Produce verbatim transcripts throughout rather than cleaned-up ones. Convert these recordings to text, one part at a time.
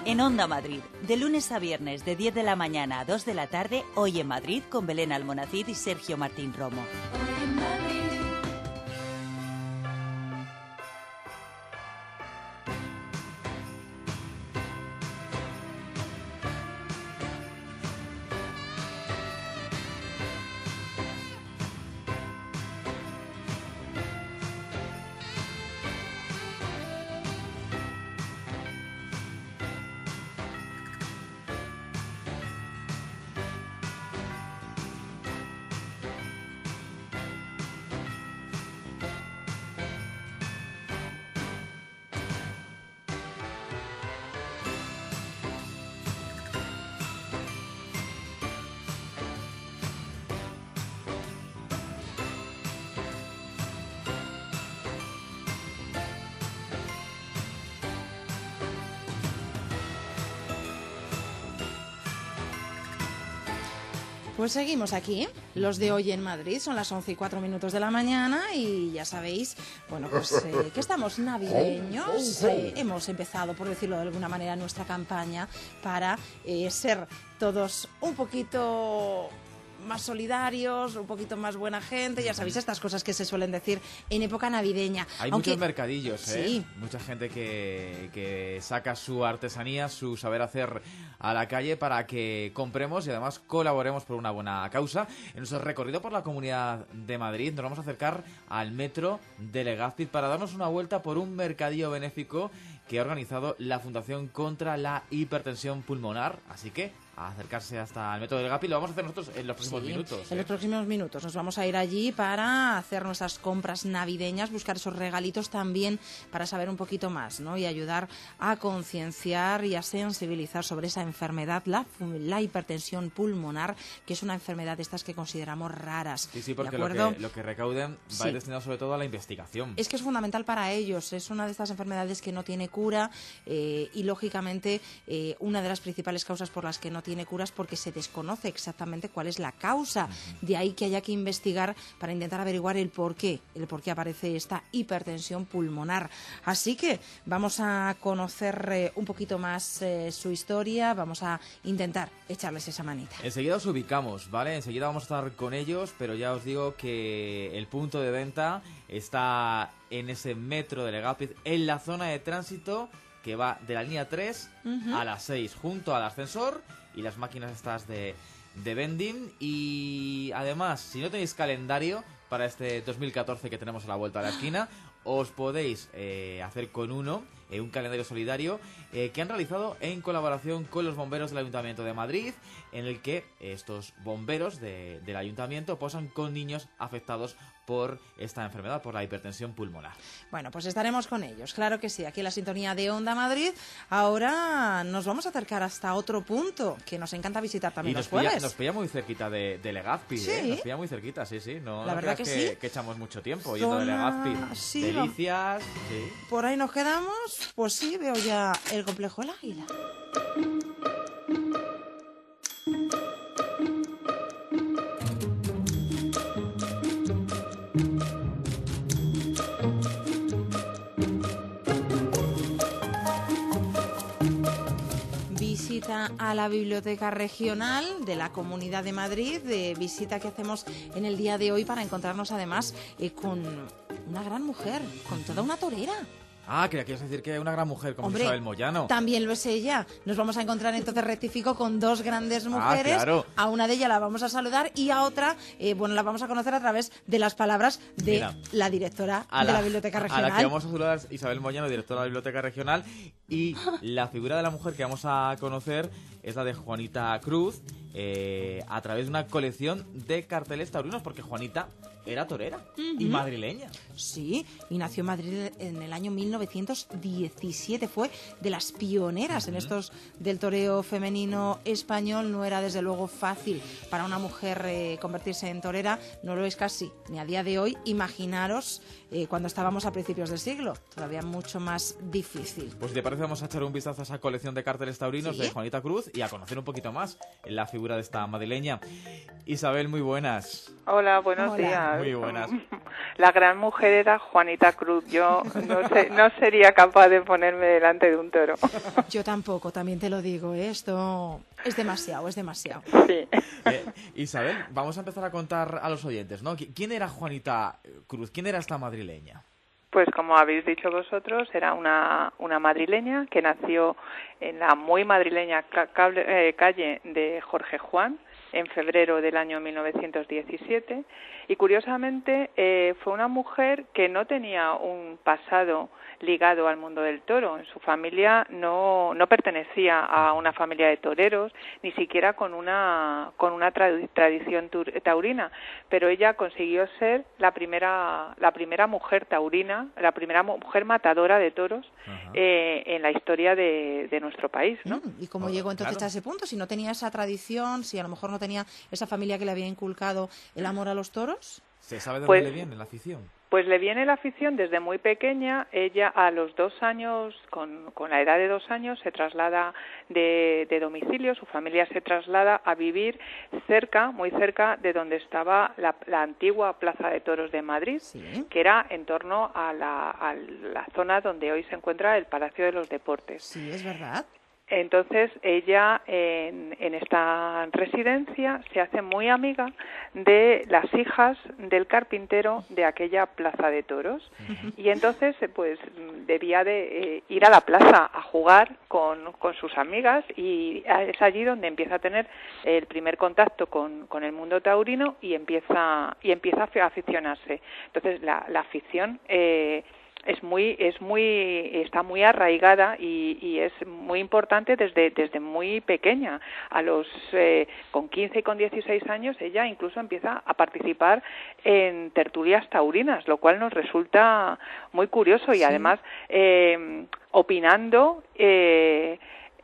En Onda Madrid, de lunes a viernes de diez de la mañana a dos de la tarde, Hoy en Madrid con Belén Almonacid y Sergio Martín Romo. Hoy en Madrid. Pues seguimos aquí, los de Hoy en Madrid, son las once y cuatro minutos de la mañana y ya sabéis, bueno, pues eh, que estamos navideños, eh, hemos empezado, por decirlo de alguna manera, nuestra campaña para eh, ser todos un poquito más solidarios, un poquito más buena gente, ya sabéis estas cosas que se suelen decir en época navideña. Hay Aunque... muchos mercadillos, ¿eh? Sí. Mucha gente que, que saca su artesanía, su saber hacer a la calle para que compremos y además colaboremos por una buena causa. En nuestro recorrido por la Comunidad de Madrid nos vamos a acercar al metro de Legazpi para darnos una vuelta por un mercadillo benéfico que ha organizado la Fundación contra la Hipertensión Pulmonar. Así que a acercarse hasta el metro de Legazpi lo vamos a hacer nosotros en los próximos sí, minutos. En ¿eh? los próximos minutos nos vamos a ir allí para hacer nuestras compras navideñas, buscar esos regalitos también para saber un poquito más, ¿no? Y ayudar a concienciar y a sensibilizar sobre esa enfermedad, la, la hipertensión pulmonar, que es una enfermedad de estas que consideramos raras. Sí, sí, porque ¿de lo que, lo que recauden va sí. a ir destinado sobre todo a la investigación. Es que es fundamental para ellos, es una de estas enfermedades que no tiene cura eh, y lógicamente eh, una de las principales causas por las que no tiene cura es porque se desconoce exactamente cuál es la causa. Uh-huh. De ahí que haya que investigar para intentar averiguar el por qué, el por qué aparece esta hipertensión pulmonar. Así que vamos a conocer eh, un poquito más eh, su historia, vamos a intentar echarles esa manita. Enseguida os ubicamos, ¿vale? Enseguida vamos a estar con ellos, pero ya os digo que el punto de venta está en ese metro de Legazpi, en la zona de tránsito que va de la línea tres uh-huh. a la seis, junto al ascensor y las máquinas estas de, de vending. Y además, si no tenéis calendario para este dos mil catorce que tenemos a la vuelta de la esquina, os podéis eh, hacer con uno, eh, un calendario solidario eh, que han realizado en colaboración con los bomberos del Ayuntamiento de Madrid, en el que estos bomberos de, del Ayuntamiento posan con niños afectados por esta enfermedad, por la hipertensión pulmonar. Bueno, pues estaremos con ellos, claro que sí, aquí en la sintonía de Onda Madrid. Ahora nos vamos a acercar hasta otro punto que nos encanta visitar también y los nos jueves. Pilla, nos pilla muy cerquita de, de Legazpi, ¿Sí? ¿eh? Nos pilla muy cerquita, sí, sí. No, la no verdad creas que, que, sí. que echamos mucho tiempo Zona... yendo de Legazpi. Sí, Delicias, no. sí. Por ahí nos quedamos, pues sí, veo ya el complejo El Águila. Visita a la Biblioteca Regional de la Comunidad de Madrid, de visita que hacemos en el día de hoy para encontrarnos además eh, con una gran mujer, con toda una torera. Ah, que quieres decir que una gran mujer como Hombre, Isabel Moyano. También lo es ella. Nos vamos a encontrar entonces, rectifico, con dos grandes mujeres. Ah, claro. A una de ellas la vamos a saludar y a otra, eh, bueno, la vamos a conocer a través de las palabras de Mira, la directora la, de la Biblioteca Regional. A la que vamos a saludar es Isabel Moyano, directora de la Biblioteca Regional, y la figura de la mujer que vamos a conocer es la de Juanita Cruz, eh, a través de una colección de carteles taurinos, porque Juanita era torera uh-huh. y madrileña. Sí, y nació en Madrid en el año mil novecientos diecisiete. Fue de las pioneras uh-huh. en estos del toreo femenino español. No era desde luego fácil para una mujer eh, convertirse en torera. No lo es casi ni a día de hoy. Imaginaros eh, cuando estábamos a principios del siglo. Todavía mucho más difícil. Pues si te parece, vamos a echar un vistazo a esa colección de carteles taurinos ¿Sí? de Juanita Cruz y a conocer un poquito más la figura de esta madrileña. Isabel, muy buenas. Hola, buenos Hola. días. Muy buenas. La gran mujer era Juanita Cruz. Yo no sé, no sería capaz de ponerme delante de un toro. Yo tampoco, también te lo digo, ¿eh? Esto es demasiado, es demasiado. Sí. Eh, Isabel, vamos a empezar a contar a los oyentes, ¿no? ¿Qui- ¿Quién era Juanita Cruz? ¿Quién era esta madrileña? Pues como habéis dicho vosotros, era una, una madrileña que nació en la muy madrileña ca- cable- eh, calle de Jorge Juan en febrero del año mil novecientos diecisiete y curiosamente eh, fue una mujer que no tenía un pasado ligado al mundo del toro. En su familia no, no pertenecía a una familia de toreros, ni siquiera con una, con una trad- tradición tur- taurina, pero ella consiguió ser la primera, la primera mujer taurina, la primera mujer matadora de toros eh, en la historia de, de nuestro país, ¿no? Mm, ¿Y cómo Oh, llegó entonces claro. a ese punto? Si no tenía esa tradición, si a lo mejor no tenía esa familia que le había inculcado el amor a los toros. ¿Se sabe de Pues- dónde le viene la afición? Pues le viene la afición desde muy pequeña. Ella a los dos años, con, con la edad de dos años, se traslada de, de domicilio, su familia se traslada a vivir cerca, muy cerca de donde estaba la, la antigua Plaza de Toros de Madrid, Sí. que era en torno a la, a la zona donde hoy se encuentra el Palacio de los Deportes. Sí, es verdad. Entonces ella en, en esta residencia se hace muy amiga de las hijas del carpintero de aquella plaza de toros y entonces eh, pues debía de eh, ir a la plaza a jugar con, con sus amigas y es allí donde empieza a tener el primer contacto con, con el mundo taurino y empieza y empieza a aficionarse. Entonces la, la afición eh, es muy es muy está muy arraigada y, y es muy importante desde desde muy pequeña. A los eh, con quince y con dieciséis años ella incluso empieza a participar en tertulias taurinas, lo cual nos resulta muy curioso y Sí. además eh, opinando eh,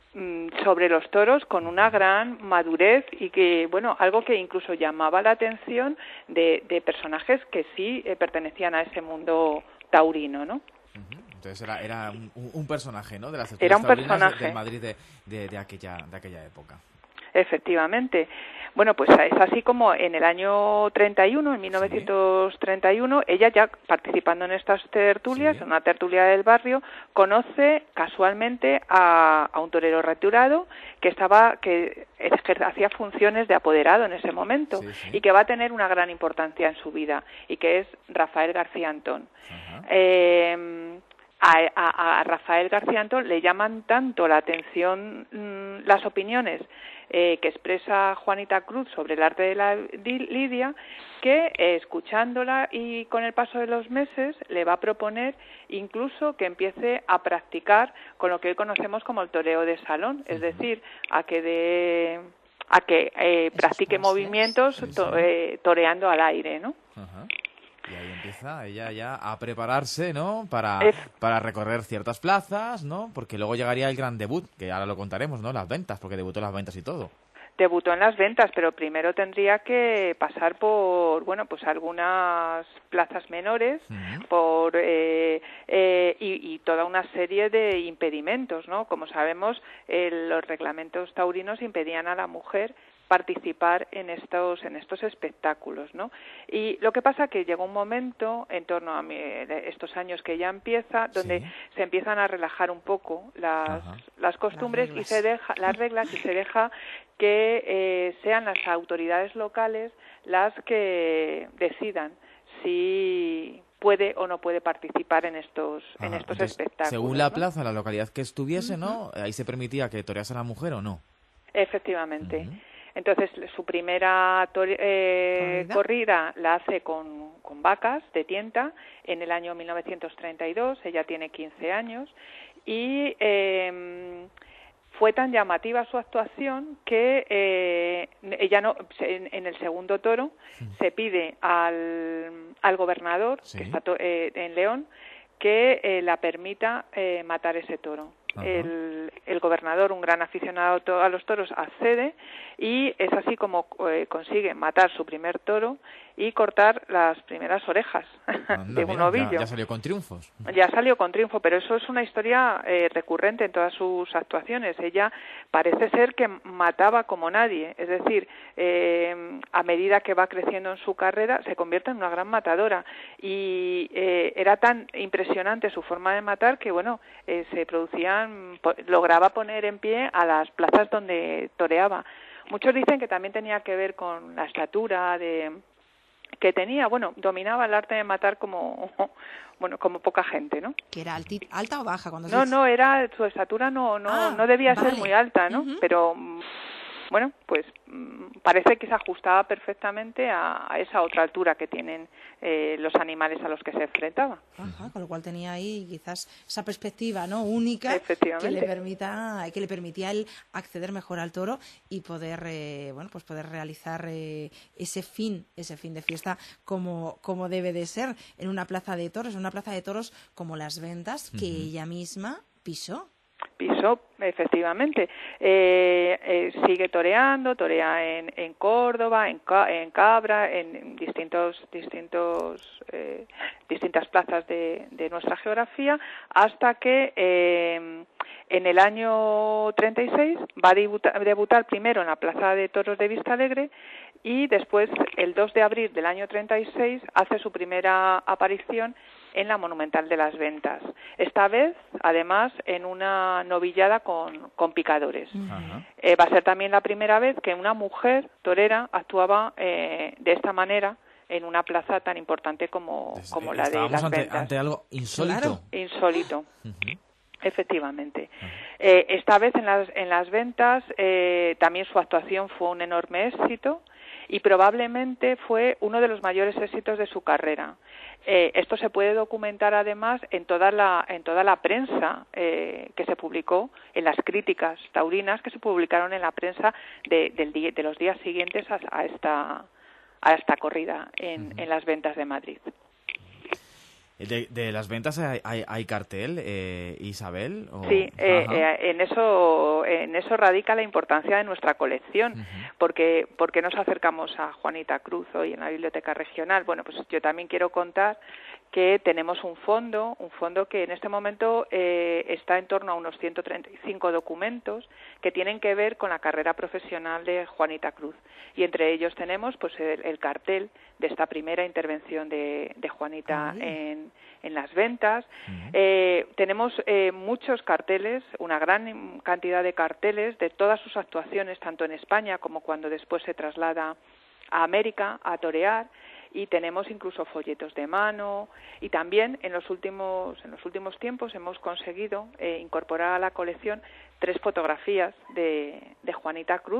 sobre los toros con una gran madurez y que, bueno, algo que incluso llamaba la atención de, de personajes que sí eh, pertenecían a ese mundo taurino, ¿no? Ujú. Entonces era, era un, un personaje, ¿no? De las Era un taurinas de- personaje. del Madrid de, de, de aquella, de aquella época. Efectivamente. Bueno, pues es así como en el año treinta y uno, en mil novecientos treinta y uno, ella ya participando en estas tertulias, Sí. en una tertulia del barrio, conoce casualmente a, a un torero retirado que estaba que ejer- hacía funciones de apoderado en ese momento Sí, sí. y que va a tener una gran importancia en su vida y que es Rafael García Antón. Ajá. Eh, A, a, a Rafael García Antón le llaman tanto la atención mmm, las opiniones eh, que expresa Juanita Cruz sobre el arte de la lidia que eh, escuchándola y con el paso de los meses le va a proponer incluso que empiece a practicar con lo que hoy conocemos como el toreo de salón, es decir, a que de a que eh, practique clases. movimientos Sí, sí. to, eh, toreando al aire, ¿no? Ajá. Y ahí empieza ella ya a prepararse, ¿no? Para, Es- para recorrer ciertas plazas, ¿no? Porque luego llegaría el gran debut, que ahora lo contaremos, ¿no? Las ventas, porque debutó en las ventas y todo. Debutó en las ventas, pero primero tendría que pasar por, bueno, pues algunas plazas menores, Ujú. por eh, eh, y, y toda una serie de impedimentos, ¿no? Como sabemos, eh, los reglamentos taurinos impedían a la mujer participar en estos en estos espectáculos, ¿no? Y lo que pasa que llegó un momento en torno a mi- estos años que ya empieza donde Sí. se empiezan a relajar un poco las Ajá. las costumbres Las y se deja las reglas y se deja que eh, sean las autoridades locales las que decidan si puede o no puede participar en estos en Ajá. estos Entonces, espectáculos. según la ¿no? plaza, la localidad que estuviese, ¿no? Ahí se permitía que torease a la mujer o no. Efectivamente. Ujú. Entonces, su primera tor- eh, ¿Corrida? corrida la hace con, con vacas de tienta en el año mil novecientos treinta y dos, ella tiene quince años, y eh, fue tan llamativa su actuación que eh, ella no en, en el segundo toro se pide al, al gobernador, Sí. que está to- eh, en León, que eh, la permita eh, matar ese toro. el, el gobernador, un gran aficionado a los toros, accede y es así como eh, consigue matar su primer toro y cortar las primeras orejas Anda, de un mira, novillo. Ya, ya salió con triunfos. Ya salió con triunfo, pero eso es una historia eh, recurrente en todas sus actuaciones. Ella parece ser que mataba como nadie, es decir, eh, a medida que va creciendo en su carrera se convierte en una gran matadora y eh, era tan impresionante su forma de matar que, bueno, eh, se producían, po- lograba poner en pie a las plazas donde toreaba. Muchos dicen que también tenía que ver con la estatura de que tenía, bueno, dominaba el arte de matar como, bueno, como poca gente, ¿no? ¿Que era alti- alta o baja? Cuando No, se- no, era, su estatura no, no, Ah, no debía vale. ser muy alta, ¿no? Ujú. Pero, mm, bueno, pues mm, parece que se ajustaba perfectamente a, a esa otra altura que tienen eh, los animales a los que se enfrentaba. Ajá, con lo cual tenía ahí quizás esa perspectiva, ¿no?, única, que Efectivamente. le permita, que le permitía a él acceder mejor al toro y poder, eh, bueno, pues poder realizar eh, ese fin, ese fin de fiesta como, como debe de ser en una plaza de toros, en una plaza de toros como Las Ventas, que ella misma pisó. Pisó, efectivamente. Eh, eh, sigue toreando, torea en, en Córdoba, en, Ca- en Cabra, en distintos, distintos, eh, distintas plazas de, de nuestra geografía, hasta que eh, en el año treinta y seis va a debutar, debutar primero en la Plaza de Toros de Vistalegre y después, el dos de abril del año treinta y seis, hace su primera aparición en la Monumental de Las Ventas. Esta vez, además, en una novillada con, con picadores. Ajá. Eh, va a ser también la primera vez que una mujer torera actuaba eh, de esta manera en una plaza tan importante como, Entonces, como eh, la de estábamos Las ante, Ventas. ante algo insólito. Claro. Insólito. Ujú. Efectivamente. Eh, esta vez en las, en las ventas eh, también su actuación fue un enorme éxito y probablemente fue uno de los mayores éxitos de su carrera. Eh, esto se puede documentar además en toda la, en toda la prensa eh, que se publicó, en las críticas taurinas que se publicaron en la prensa de, del día, de los días siguientes a, a, esta, a esta corrida en, Ujú. en las ventas de Madrid. De, de Las Ventas hay, hay, hay cartel, eh, Isabel. ¿O? Sí, eh, Ajá. eh, en eso en eso radica la importancia de nuestra colección, Ujú. porque porque nos acercamos a Juanita Cruz hoy en la Biblioteca Regional. Bueno, pues yo también quiero contar que tenemos un fondo, un fondo que en este momento eh, está en torno a unos ciento treinta y cinco documentos que tienen que ver con la carrera profesional de Juanita Cruz. Y entre ellos tenemos pues el, el cartel de esta primera intervención de, de Juanita Ay. en, en Las Ventas. Ujú. Eh, tenemos eh, muchos carteles, una gran cantidad de carteles de todas sus actuaciones, tanto en España como cuando después se traslada a América a torear, y tenemos incluso folletos de mano, y también en los últimos en los últimos tiempos hemos conseguido eh, incorporar a la colección tres fotografías de, de Juanita Cruz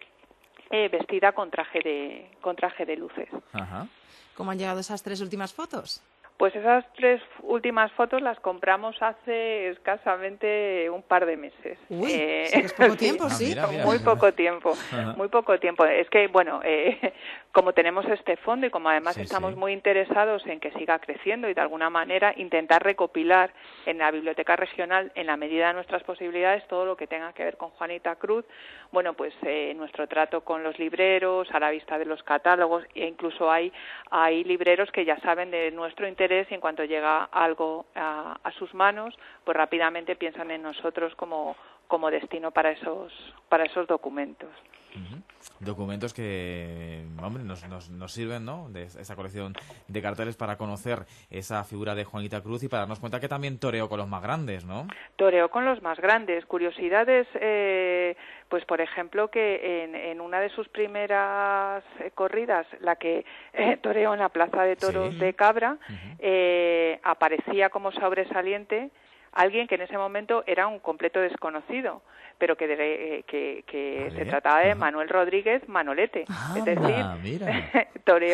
eh, vestida con traje de con traje de luces. Ajá. ¿Cómo han llegado esas tres últimas fotos? Pues esas tres últimas fotos las compramos hace escasamente un par de meses. Uy, Eh, sí que es poco sí, tiempo, Ah, sí. mira, mira. muy poco tiempo, Ajá. muy poco tiempo. Es que, bueno, eh, como tenemos este fondo y como además Sí, estamos sí. muy interesados en que siga creciendo y de alguna manera intentar recopilar en la Biblioteca Regional, en la medida de nuestras posibilidades, todo lo que tenga que ver con Juanita Cruz, bueno, pues eh, nuestro trato con los libreros, a la vista de los catálogos, e incluso hay, hay libreros que ya saben de nuestro interés y en cuanto llega algo a, a sus manos, pues rápidamente piensan en nosotros como, como destino para esos, para esos documentos. Ujú. Documentos que, hombre, nos, nos, nos sirven, ¿no?, de esa colección de carteles para conocer esa figura de Juanita Cruz y para darnos cuenta que también toreó con los más grandes, ¿no? Toreó con los más grandes. Curiosidades, eh, pues por ejemplo que en, en una de sus primeras eh, corridas, la que eh, toreó en la Plaza de Toros Sí. de Cabra, Ujú. eh, aparecía como sobresaliente alguien que en ese momento era un completo desconocido, pero que, de, eh, que, que Vale. se trataba de Ajá. Manuel Rodríguez Manolete. Ah, es decir, Anda, mira. toreó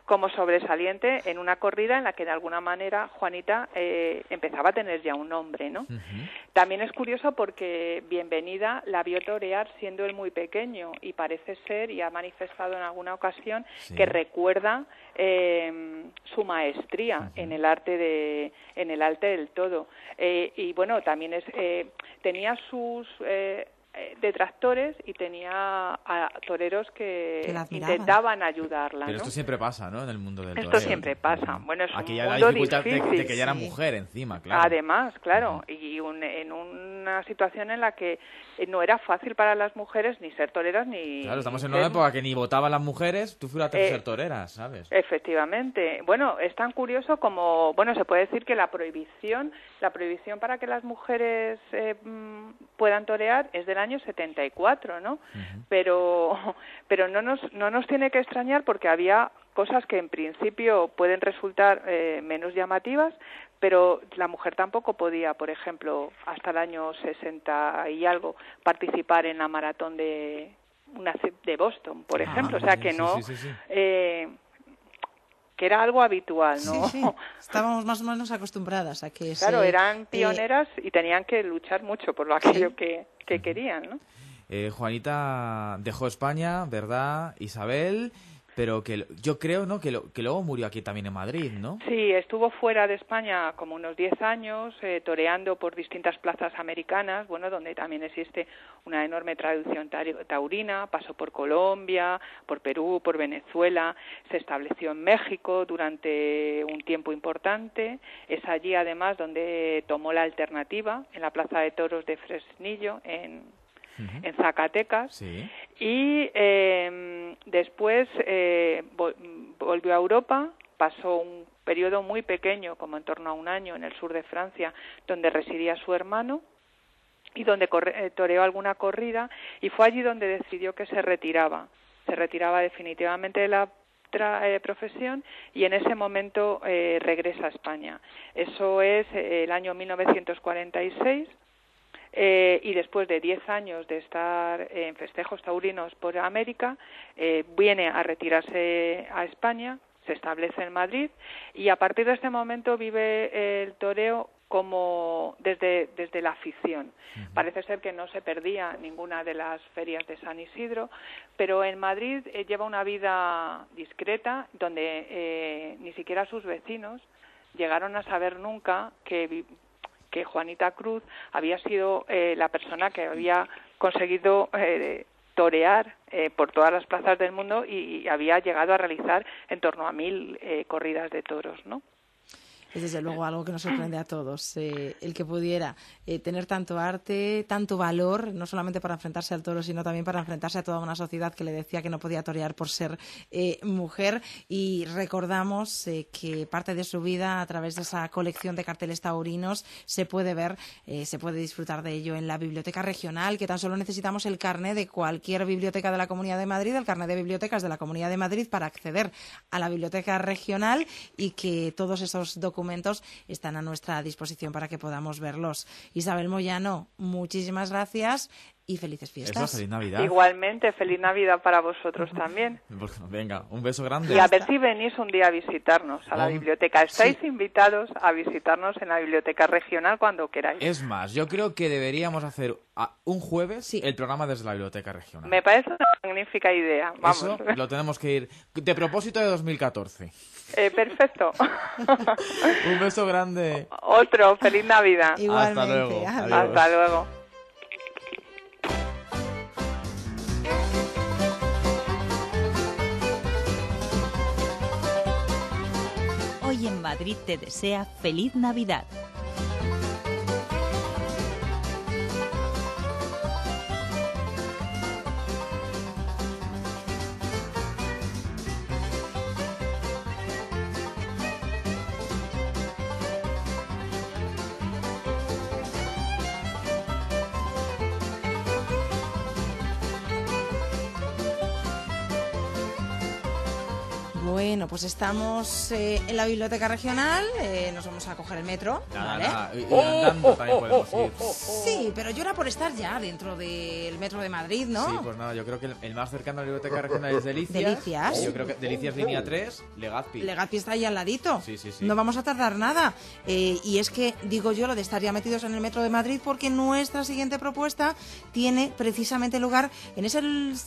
como sobresaliente en una corrida en la que de alguna manera Juanita eh, empezaba a tener ya un nombre, ¿no? Uh-huh. También es curioso porque Bienvenida la vio torear siendo él muy pequeño y parece ser, y ha manifestado en alguna ocasión, sí. que recuerda eh, su maestría uh-huh. en el arte de en el arte del todo. Eh, y bueno, también es eh, tenía sus eh, detractores y tenía a toreros que, que intentaban ayudarla. Pero ¿no? esto siempre pasa, ¿no? En el mundo del toreo. Esto siempre pasa. Bueno, es Aquí un ya mundo la dificultad difícil. De, de que ella era mujer encima, claro. Además, claro, uh-huh. y un, en una situación en la que no era fácil para las mujeres ni ser toreras ni... Claro, estamos en una época que ni votaban las mujeres, tú fueras a eh, ser torera, ¿sabes? Efectivamente. Bueno, es tan curioso como, bueno, se puede decir que la prohibición, la prohibición para que las mujeres eh, puedan torear es del año setenta y cuatro, ¿no? Uh-huh. Pero, pero no nos, no nos tiene que extrañar porque había cosas que en principio pueden resultar eh, menos llamativas, pero la mujer tampoco podía, por ejemplo, hasta el año sesenta y algo, participar en la maratón de una de Boston, por ejemplo. Ah, o sea que no, sí, sí, sí. Eh, que era algo habitual, ¿no? Sí, sí. Estábamos más o menos acostumbradas a que claro, se, eran pioneras eh... y tenían que luchar mucho por aquello sí. que, que querían, ¿no? Eh, Juanita dejó España, ¿verdad, Isabel? Pero que yo creo, ¿no?, que, lo, que luego murió aquí también en Madrid, ¿no? Sí, estuvo fuera de España como unos diez años, eh, toreando por distintas plazas americanas, bueno, donde también existe una enorme tradición taurina, pasó por Colombia, por Perú, por Venezuela, se estableció en México durante un tiempo importante, es allí además donde tomó la alternativa, en la Plaza de Toros de Fresnillo, en... Uh-huh. en Zacatecas, sí. y eh, después eh, vol- volvió a Europa, pasó un periodo muy pequeño, como en torno a un año, en el sur de Francia, donde residía su hermano y donde corre- eh, toreó alguna corrida, y fue allí donde decidió que se retiraba, se retiraba definitivamente de la Tra, eh, profesión y en ese momento eh, regresa a España. Eso es eh, el año mil novecientos cuarenta y seis. Eh, y después de diez años de estar en festejos taurinos por América, eh, viene a retirarse a España, se establece en Madrid y a partir de este momento vive el toreo como desde, desde la afición. Uh-huh. Parece ser que no se perdía ninguna de las ferias de San Isidro, pero en Madrid eh, lleva una vida discreta donde eh, ni siquiera sus vecinos llegaron a saber nunca que vi- que Juanita Cruz había sido eh, la persona que había conseguido eh, torear eh, por todas las plazas del mundo y, y había llegado a realizar en torno a mil eh, corridas de toros, ¿no? Es desde luego algo que nos sorprende a todos, eh, el que pudiera eh, tener tanto arte, tanto valor, no solamente para enfrentarse al toro, sino también para enfrentarse a toda una sociedad que le decía que no podía torear por ser eh, mujer. Y recordamos eh, que parte de su vida, a través de esa colección de carteles taurinos, se puede ver, eh, se puede disfrutar de ello en la Biblioteca Regional, que tan solo necesitamos el carné de cualquier biblioteca de la Comunidad de Madrid, el carné de bibliotecas de la Comunidad de Madrid, para acceder a la Biblioteca Regional, y que todos esos documentos documentos están a nuestra disposición para que podamos verlos. Isabel Moyano, muchísimas gracias y felices fiestas. Eso, feliz Navidad. Igualmente, feliz Navidad para vosotros también. Venga, un beso grande. Y a ver si venís un día a visitarnos a la oh, biblioteca. Estáis sí. invitados a visitarnos en la Biblioteca Regional cuando queráis. Es más, yo creo que deberíamos hacer un jueves sí. el programa desde la Biblioteca Regional. Me parece una magnífica idea. Vamos. Eso lo tenemos que ir de propósito de dos mil catorce. Eh, perfecto. Un beso grande. Otro, feliz Navidad. Igualmente. Hasta luego. Adiós. Hasta luego. Hoy en Madrid te desea feliz Navidad. Bueno, pues estamos eh, en la biblioteca regional, eh, nos vamos a coger el metro, Nada, ¿vale? nada. Y, y andando también podemos ir. Sí, pero yo era por estar ya dentro del metro de Madrid, ¿no? Sí, pues nada, yo creo que el, el más cercano a la biblioteca regional es Delicias. Delicias. Y yo creo que Delicias línea tres, Legazpi. Legazpi está ahí al ladito. Sí, sí, sí. No vamos a tardar nada. Eh, y es que, digo yo, lo de estar ya metidos en el metro de Madrid, porque nuestra siguiente propuesta tiene precisamente lugar en ese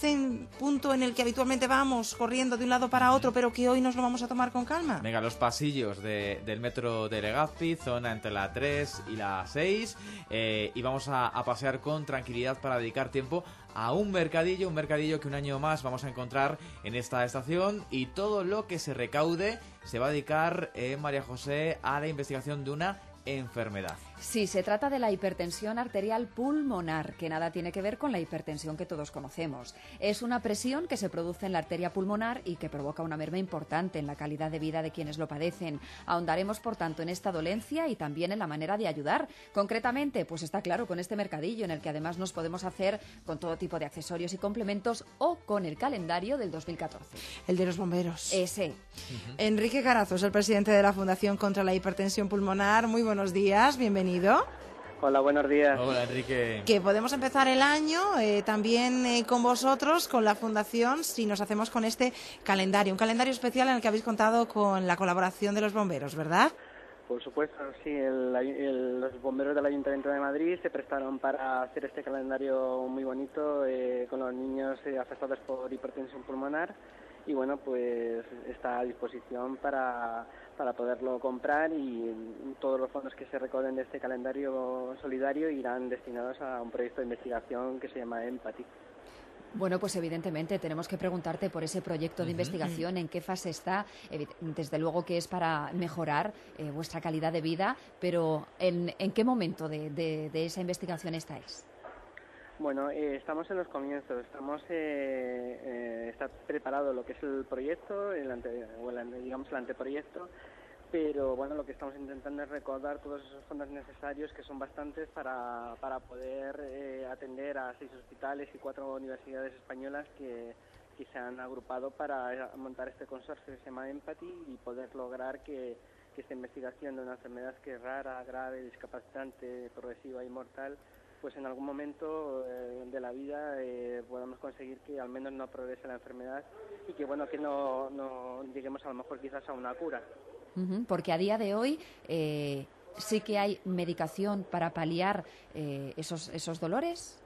punto en el que habitualmente vamos corriendo de un lado para otro, pero que hoy nos lo vamos a tomar con calma. Venga, los pasillos de, del metro de Legazpi, zona entre la tres y la seis, eh, y vamos a, a pasear con tranquilidad para dedicar tiempo a un mercadillo, un mercadillo que un año más vamos a encontrar en esta estación, y todo lo que se recaude se va a dedicar, eh, María José, a la investigación de una enfermedad. Sí, se trata de la hipertensión arterial pulmonar, que nada tiene que ver con la hipertensión que todos conocemos. Es una presión que se produce en la arteria pulmonar y que provoca una merma importante en la calidad de vida de quienes lo padecen. Ahondaremos, por tanto, en esta dolencia y también en la manera de ayudar. Concretamente, pues está claro, con este mercadillo en el que además nos podemos hacer con todo tipo de accesorios y complementos, o con el calendario del dos mil catorce. El de los bomberos. Ese. Uh-huh. Enrique Carazo es el presidente de la Fundación contra la Hipertensión Pulmonar. Muy buenos días, bienvenido. Hola, buenos días. Hola, Enrique. Que podemos empezar el año eh, también eh, con vosotros, con la Fundación, si nos hacemos con este calendario, un calendario especial en el que habéis contado con la colaboración de los bomberos, ¿verdad? Por supuesto, sí, el, el, los bomberos del Ayuntamiento de Madrid se prestaron para hacer este calendario muy bonito eh, con los niños eh, afectados por hipertensión pulmonar, y bueno, pues está a disposición para, para poderlo comprar, y todos los fondos que se recogen de este calendario solidario irán destinados a un proyecto de investigación que se llama Empathy. Bueno, pues evidentemente tenemos que preguntarte por ese proyecto de uh-huh. investigación, en qué fase está. Desde luego que es para mejorar eh, vuestra calidad de vida, pero ¿en, en qué momento de, de, de esa investigación estáis? Bueno, eh, estamos en los comienzos, estamos eh, eh, está preparado lo que es el proyecto, el ante, o el, digamos el anteproyecto, pero bueno, lo que estamos intentando es recaudar todos esos fondos necesarios, que son bastantes, para, para poder eh, atender a seis hospitales y cuatro universidades españolas que, que se han agrupado para montar este consorcio que se llama Empathy, y poder lograr que, que esta investigación de una enfermedad que es rara, grave, discapacitante, progresiva y mortal, pues en algún momento eh, de la vida eh, podamos conseguir que al menos no progrese la enfermedad, y que bueno, que no, no lleguemos a lo mejor quizás a una cura. Uh-huh, porque a día de hoy eh, sí que hay medicación para paliar eh, esos, esos dolores.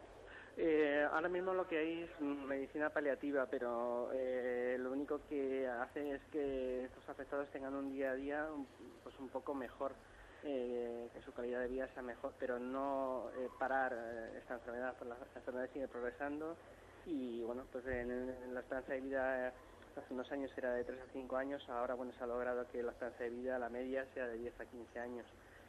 Eh, ahora mismo lo que hay es medicina paliativa, pero eh, lo único que hace es que estos afectados tengan un día a día pues un poco mejor. Eh, que su calidad de vida sea mejor, pero no eh, parar eh, esta enfermedad. La, la enfermedad sigue progresando, y bueno, pues en, en la esperanza de vida eh, hace unos años era de tres a cinco años, ahora bueno, se ha logrado que la esperanza de vida, la media, sea de diez a quince años.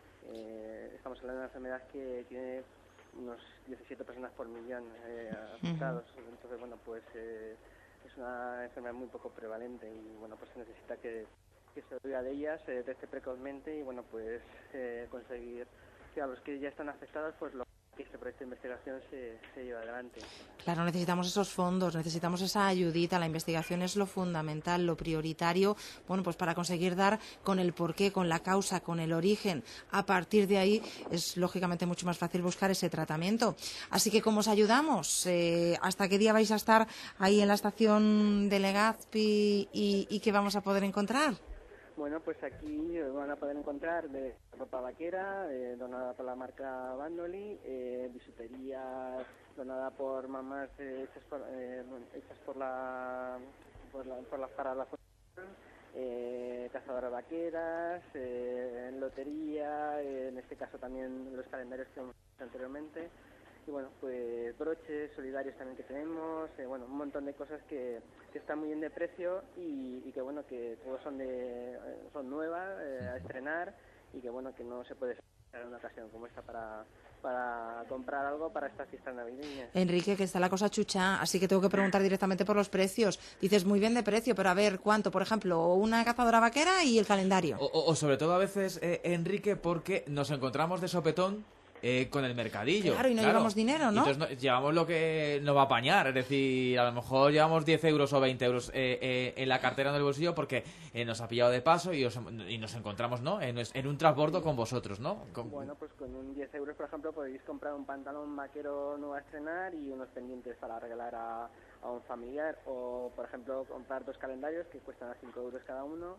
Eh, estamos hablando de una enfermedad que tiene unos diecisiete personas por millón eh, afectados, uh-huh. Entonces bueno, pues eh, es una enfermedad muy poco prevalente, y bueno, pues se necesita que que se oiga de ellas, se detecte precozmente, y bueno, pues eh, conseguir que a los que ya están afectados, pues lo que este proyecto de investigación se, se lleve adelante. Claro, necesitamos esos fondos, necesitamos esa ayudita. La investigación es lo fundamental, lo prioritario, bueno, pues para conseguir dar con el porqué, con la causa, con el origen. A partir de ahí es lógicamente mucho más fácil buscar ese tratamiento. Así que, ¿cómo os ayudamos? Eh, ¿Hasta qué día vais a estar ahí en la estación de Legazpi y, y qué vamos a poder encontrar? Bueno, pues aquí van a poder encontrar de ropa vaquera, eh, donada por la marca Bandoli, eh, bisutería donada por mamás eh, hechas, por, eh, hechas por la, por la, por la para la fundación, eh, cazadoras vaqueras, eh, lotería, eh, en este caso también los calendarios que hemos visto anteriormente. Y bueno, pues broches solidarios también que tenemos, eh, bueno, un montón de cosas que, que están muy bien de precio, y, y que bueno, que todos son de son nuevas eh, a estrenar, y que bueno, que no se puede esperar en una ocasión como esta para, para comprar algo para estas fiestas navideñas. Enrique, que está la cosa chucha, así que tengo que preguntar directamente por los precios. Dices muy bien de precio, pero a ver, ¿cuánto? Por ejemplo, una cazadora vaquera y el calendario. O, o, o sobre todo a veces, eh, Enrique, porque nos encontramos de sopetón eh, con el mercadillo. Claro, y no llevamos dinero, ¿no? Entonces no, llevamos lo que nos va a apañar, es decir, a lo mejor llevamos diez euros o veinte euros eh, eh, en la cartera, en el bolsillo, porque eh, nos ha pillado de paso y, os, y nos encontramos, ¿no?, en, en un transbordo con vosotros, ¿no? Con... Bueno, pues con un diez euros, por ejemplo, podéis comprar un pantalón vaquero nuevo a estrenar y unos pendientes para regalar a, a un familiar, o, por ejemplo, comprar dos calendarios que cuestan a cinco euros cada uno,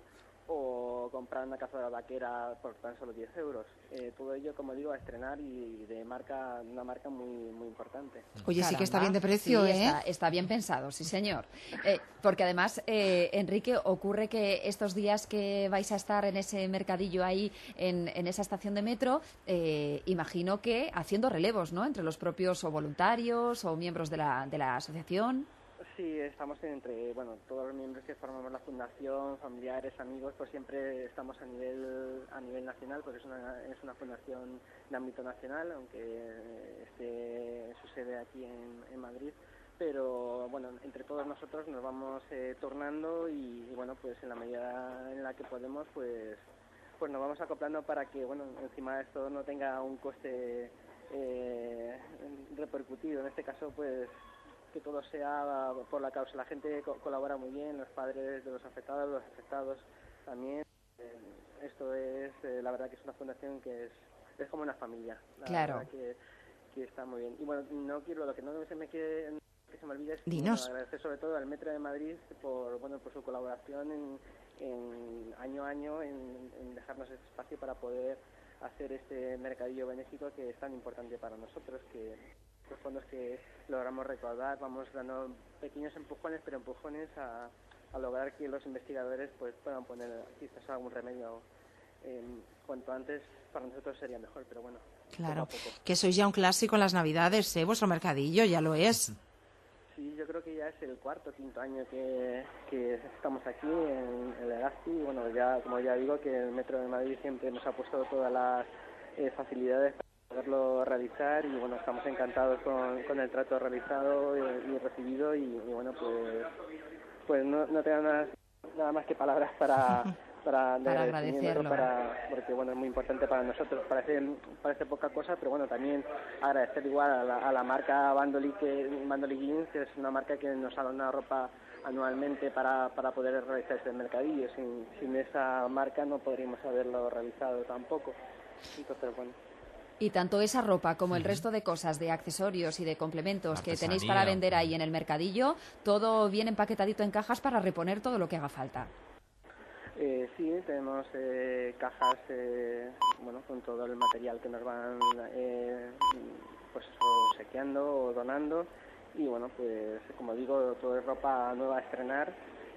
o comprar una cazadora vaquera por tan solo diez euros. Eh, todo ello, como digo, a estrenar y de marca, una marca muy muy importante. Oye, Caramba, sí que está bien de precio, sí, ¿eh? Está, está bien pensado, sí señor. Eh, porque además, eh, Enrique, ocurre que estos días que vais a estar en ese mercadillo ahí, en, en esa estación de metro, eh, imagino que haciendo relevos, ¿no?, entre los propios o voluntarios o miembros de la, de la asociación. Sí, estamos entre, bueno, todos los miembros que formamos la fundación, familiares, amigos, pues siempre estamos a nivel a nivel nacional, porque es una es una fundación de ámbito nacional, aunque esté su sede aquí en, en Madrid, pero bueno, entre todos nosotros nos vamos eh, turnando y, y bueno, pues en la medida en la que podemos, pues pues nos vamos acoplando para que, bueno, encima de esto no tenga un coste eh, repercutido. En este caso, pues que todo sea por la causa. La gente co- colabora muy bien, los padres de los afectados, los afectados también. Eh, esto es, eh, la verdad que es una fundación que es, es como una familia. La Claro. verdad que, que está muy bien. Y bueno, no quiero, lo que no se me quiere, que se me olvide es Dinos. bueno, agradecer sobre todo al Metro de Madrid por, bueno, por su colaboración en, en año a año en, en dejarnos ese espacio para poder hacer este mercadillo benéfico que es tan importante para nosotros, que los fondos que logramos recaudar, vamos dando pequeños empujones, pero empujones a, a lograr que los investigadores pues puedan poner quizás algún remedio eh, cuanto antes. Para nosotros sería mejor, pero bueno, Claro, poco a poco. que sois ya un clásico en las Navidades, ¿eh? Vuestro mercadillo ya lo es. Sí, yo creo que ya es el cuarto, quinto año que, que estamos aquí en el Legazpi. Y bueno, ya como ya digo, que el Metro de Madrid siempre nos ha puesto todas las eh, facilidades para poderlo realizar, y bueno, estamos encantados con, con el trato realizado y, y recibido, y, y bueno, pues pues no, no tengo nada, nada más que palabras para para, de Para agradecimiento, agradecerlo. para, porque bueno, es muy importante para nosotros. Parece parece poca cosa, pero bueno, también agradecer igual a la, a la marca Bandoli, que Bandoli Jeans, que es una marca que nos ha donado ropa anualmente para, para poder realizar este mercadillo. Sin, sin esa marca no podríamos haberlo realizado tampoco. Entonces, bueno. Y tanto esa ropa como el resto de cosas, de accesorios y de complementos que tenéis para Artesanía. vender ahí en el mercadillo, todo bien empaquetadito en cajas para reponer todo lo que haga falta. Eh, sí, tenemos eh, cajas, eh, bueno, con todo el material que nos van eh, pues o sequeando o donando, y bueno, pues como digo, todo es ropa nueva a estrenar,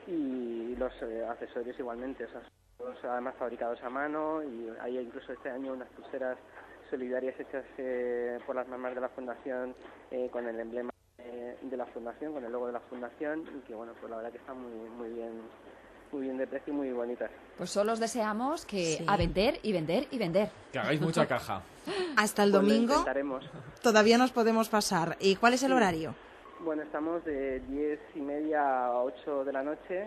y los eh, accesorios igualmente, o sea, todos además fabricados a mano, y hay incluso este año unas pulseras solidarias hechas eh, por las mamás de la fundación eh, con el emblema eh, de la fundación, con el logo de la fundación, y que bueno, pues la verdad que están muy muy bien, muy bien de precio y muy bonitas. Pues solo os deseamos que Sí. a vender y vender y vender. Que hagáis mucha caja. Hasta el Pues lo domingo intentaremos. todavía nos podemos pasar. ¿Y cuál es el Sí. horario? Bueno, estamos de diez y media a ocho de la noche,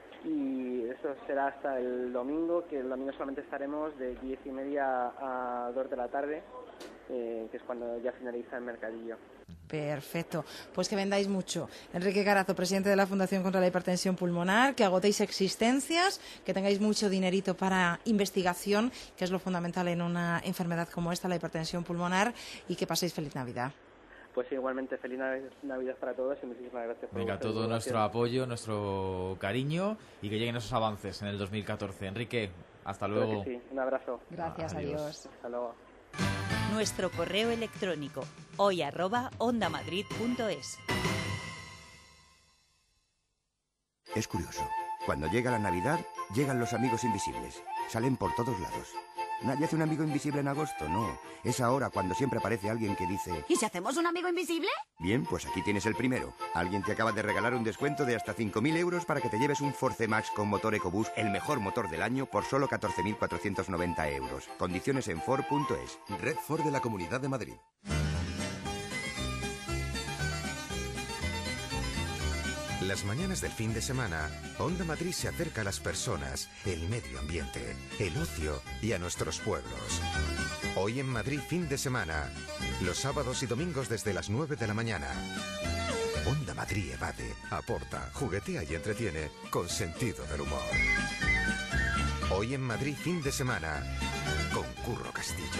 y eso será hasta el domingo, que el domingo solamente estaremos de diez y media a dos de la tarde, eh, que es cuando ya finaliza el mercadillo. Perfecto. Pues que vendáis mucho. Enrique Carazo, presidente de la Fundación contra la Hipertensión Pulmonar, que agotéis existencias, que tengáis mucho dinerito para investigación, que es lo fundamental en una enfermedad como esta, la hipertensión pulmonar, y que paséis feliz Navidad. Pues igualmente, feliz Nav- Navidad para todos, y muchísimas gracias por Venga, vuestra todo divulgación. nuestro apoyo, nuestro cariño, y que lleguen esos avances en el dos mil catorce. Enrique, hasta Creo luego. que sí. Un abrazo. Gracias, Adiós. adiós. Hasta luego. Nuestro correo electrónico hoy arroba ondamadrid punto es. Es curioso. Cuando llega la Navidad, llegan los amigos invisibles. Salen por todos lados. ¿Nadie hace un amigo invisible en agosto? No. Es ahora cuando siempre aparece alguien que dice... ¿Y si hacemos un amigo invisible? Bien, pues aquí tienes el primero. Alguien te acaba de regalar un descuento de hasta cinco mil euros para que te lleves un Force Max con motor EcoBoost, el mejor motor del año, por solo catorce mil cuatrocientos noventa euros. Condiciones en Ford punto es. Red Ford de la Comunidad de Madrid. Las mañanas del fin de semana, Onda Madrid se acerca a las personas, el medio ambiente, el ocio y a nuestros pueblos. Hoy en Madrid fin de semana. Los sábados y domingos desde las nueve de la mañana. Onda Madrid evade, aporta, juguetea y entretiene con sentido del humor. Hoy en Madrid fin de semana con Curro Castillo.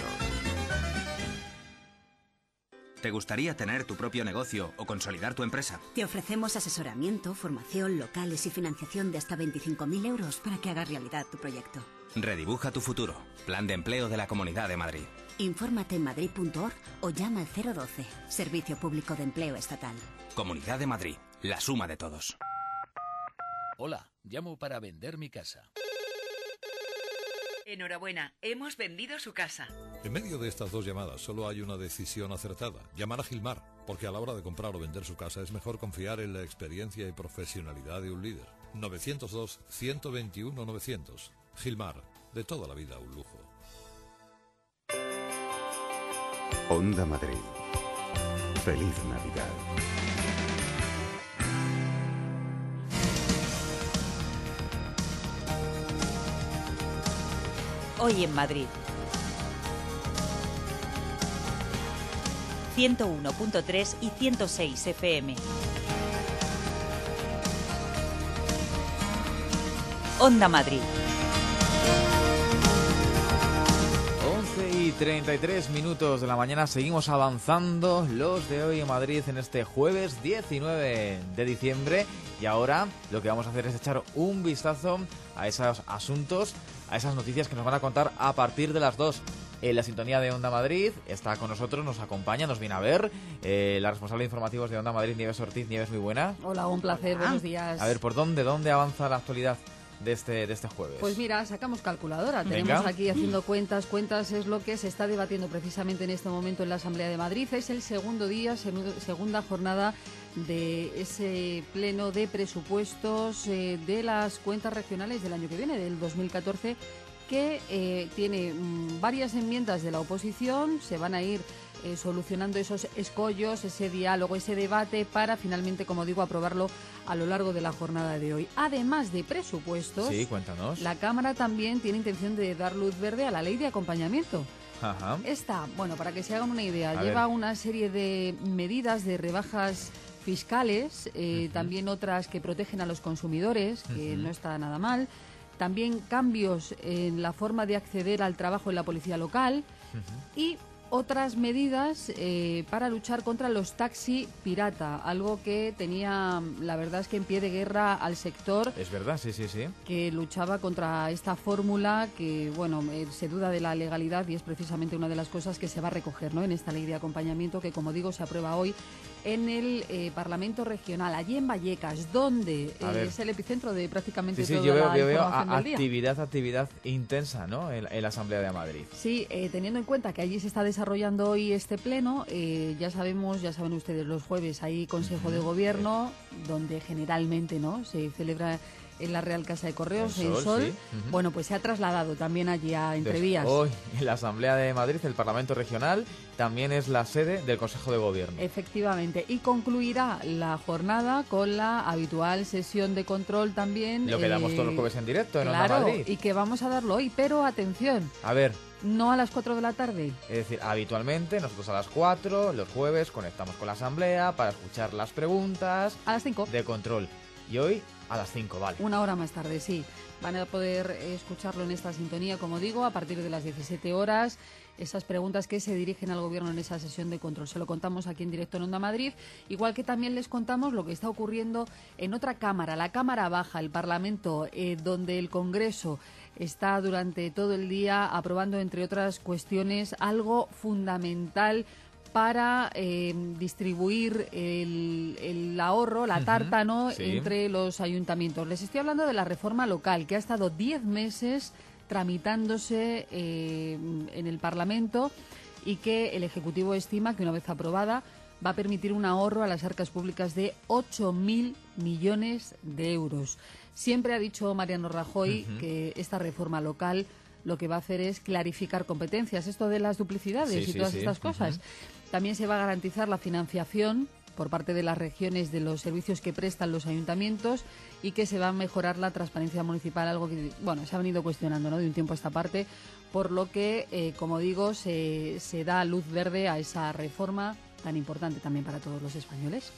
¿Te gustaría tener tu propio negocio o consolidar tu empresa? Te ofrecemos asesoramiento, formación, locales y financiación de hasta veinticinco mil euros para que hagas realidad tu proyecto. Redibuja tu futuro. Plan de empleo de la Comunidad de Madrid. Infórmate en madrid punto org o llama al cero doce, Servicio Público de Empleo Estatal. Comunidad de Madrid, la suma de todos. Hola, llamo para vender mi casa. Enhorabuena, hemos vendido su casa. En medio de estas dos llamadas solo hay una decisión acertada. Llamar a Gilmar, porque a la hora de comprar o vender su casa es mejor confiar en la experiencia y profesionalidad de un líder. novecientos dos, ciento veintiuno, novecientos. Gilmar, de toda la vida un lujo. Onda Madrid. Feliz Navidad. Hoy en Madrid. ciento uno punto tres y ciento seis F M. Onda Madrid. once y treinta y tres minutos de la mañana, seguimos avanzando los de Hoy en Madrid en este jueves diecinueve de diciembre. Y ahora lo que vamos a hacer es echar un vistazo a esos asuntos, a esas noticias que nos van a contar a partir de las dos. En la sintonía de Onda Madrid está con nosotros, nos acompaña, nos viene a ver eh, la responsable de informativos de Onda Madrid, Nieves Ortiz. Nieves, muy buena. Hola, un placer, buenos días. A ver, ¿por dónde, dónde avanza la actualidad de este, de este jueves? Pues mira, sacamos calculadora. Venga. Tenemos aquí haciendo cuentas. Cuentas es lo que se está debatiendo precisamente en este momento en la Asamblea de Madrid. Es el segundo día, segunda jornada de ese pleno de presupuestos eh, de las cuentas regionales del año que viene, del dos mil catorce, que eh, tiene mm, varias enmiendas de la oposición. Se van a ir eh, solucionando esos escollos, ese diálogo, ese debate para finalmente, como digo, aprobarlo a lo largo de la jornada de hoy. Además de presupuestos, sí, cuéntanos. La Cámara también tiene intención de dar luz verde a la ley de acompañamiento. Ajá. Esta, bueno, para que se hagan una idea, a lleva ver. una serie de medidas de rebajas fiscales, eh, uh-huh. también otras que protegen a los consumidores, que uh-huh. no está nada mal. También cambios en la forma de acceder al trabajo en la policía local uh-huh. y otras medidas eh, para luchar contra los taxi pirata, algo que tenía, la verdad es que en pie de guerra al sector. Es verdad, sí, sí, sí. Que luchaba contra esta fórmula que, bueno, eh, se duda de la legalidad y es precisamente una de las cosas que se va a recoger, ¿no?, en esta ley de acompañamiento que, como digo, se aprueba hoy en el eh, Parlamento Regional, allí en Vallecas, donde eh, es el epicentro de prácticamente sí, sí, toda yo veo, la yo veo información a, del día. actividad, actividad intensa, ¿no?, en, en la Asamblea de Madrid. Sí, eh, teniendo en cuenta que allí se está desarrollando hoy este pleno, eh, ya sabemos, ya saben ustedes, los jueves hay Consejo de Gobierno, donde generalmente, ¿no?, se celebra en la Real Casa de Correos, el Sol. El Sol. Sí. Uh-huh. Bueno, pues se ha trasladado también allí a Entrevías. Hoy en la Asamblea de Madrid, el Parlamento Regional, también es la sede del Consejo de Gobierno. Efectivamente, y concluirá la jornada con la habitual sesión de control también. Lo que eh, damos todos los jueves en directo en claro, Onda Madrid. Y que vamos a darlo hoy, pero atención. A ver. No a las cuatro de la tarde. Es decir, habitualmente nosotros a las cuatro, los jueves, conectamos con la Asamblea para escuchar las preguntas. A las cinco. De control. Y hoy a las cinco, vale. Una hora más tarde, sí. Van a poder escucharlo en esta sintonía, como digo, a partir de las diecisiete horas. Esas preguntas que se dirigen al Gobierno en esa sesión de control. Se lo contamos aquí en directo en Onda Madrid. Igual que también les contamos lo que está ocurriendo en otra Cámara, la Cámara Baja, el Parlamento, eh, donde el Congreso está durante todo el día aprobando, entre otras cuestiones, algo fundamental para eh, distribuir el, el ahorro, la tarta, ¿no?, sí. entre los ayuntamientos. Les estoy hablando de la reforma local, que ha estado diez meses tramitándose eh, en el Parlamento y que el Ejecutivo estima que, una vez aprobada, va a permitir un ahorro a las arcas públicas de ocho mil millones de euros. Siempre ha dicho Mariano Rajoy uh-huh. que esta reforma local lo que va a hacer es clarificar competencias, esto de las duplicidades sí, y sí, todas sí. estas cosas. Uh-huh. También se va a garantizar la financiación por parte de las regiones de los servicios que prestan los ayuntamientos y que se va a mejorar la transparencia municipal, algo que bueno se ha venido cuestionando, ¿no?, de un tiempo a esta parte, por lo que, eh, como digo, se, se da luz verde a esa reforma tan importante también para todos los españoles.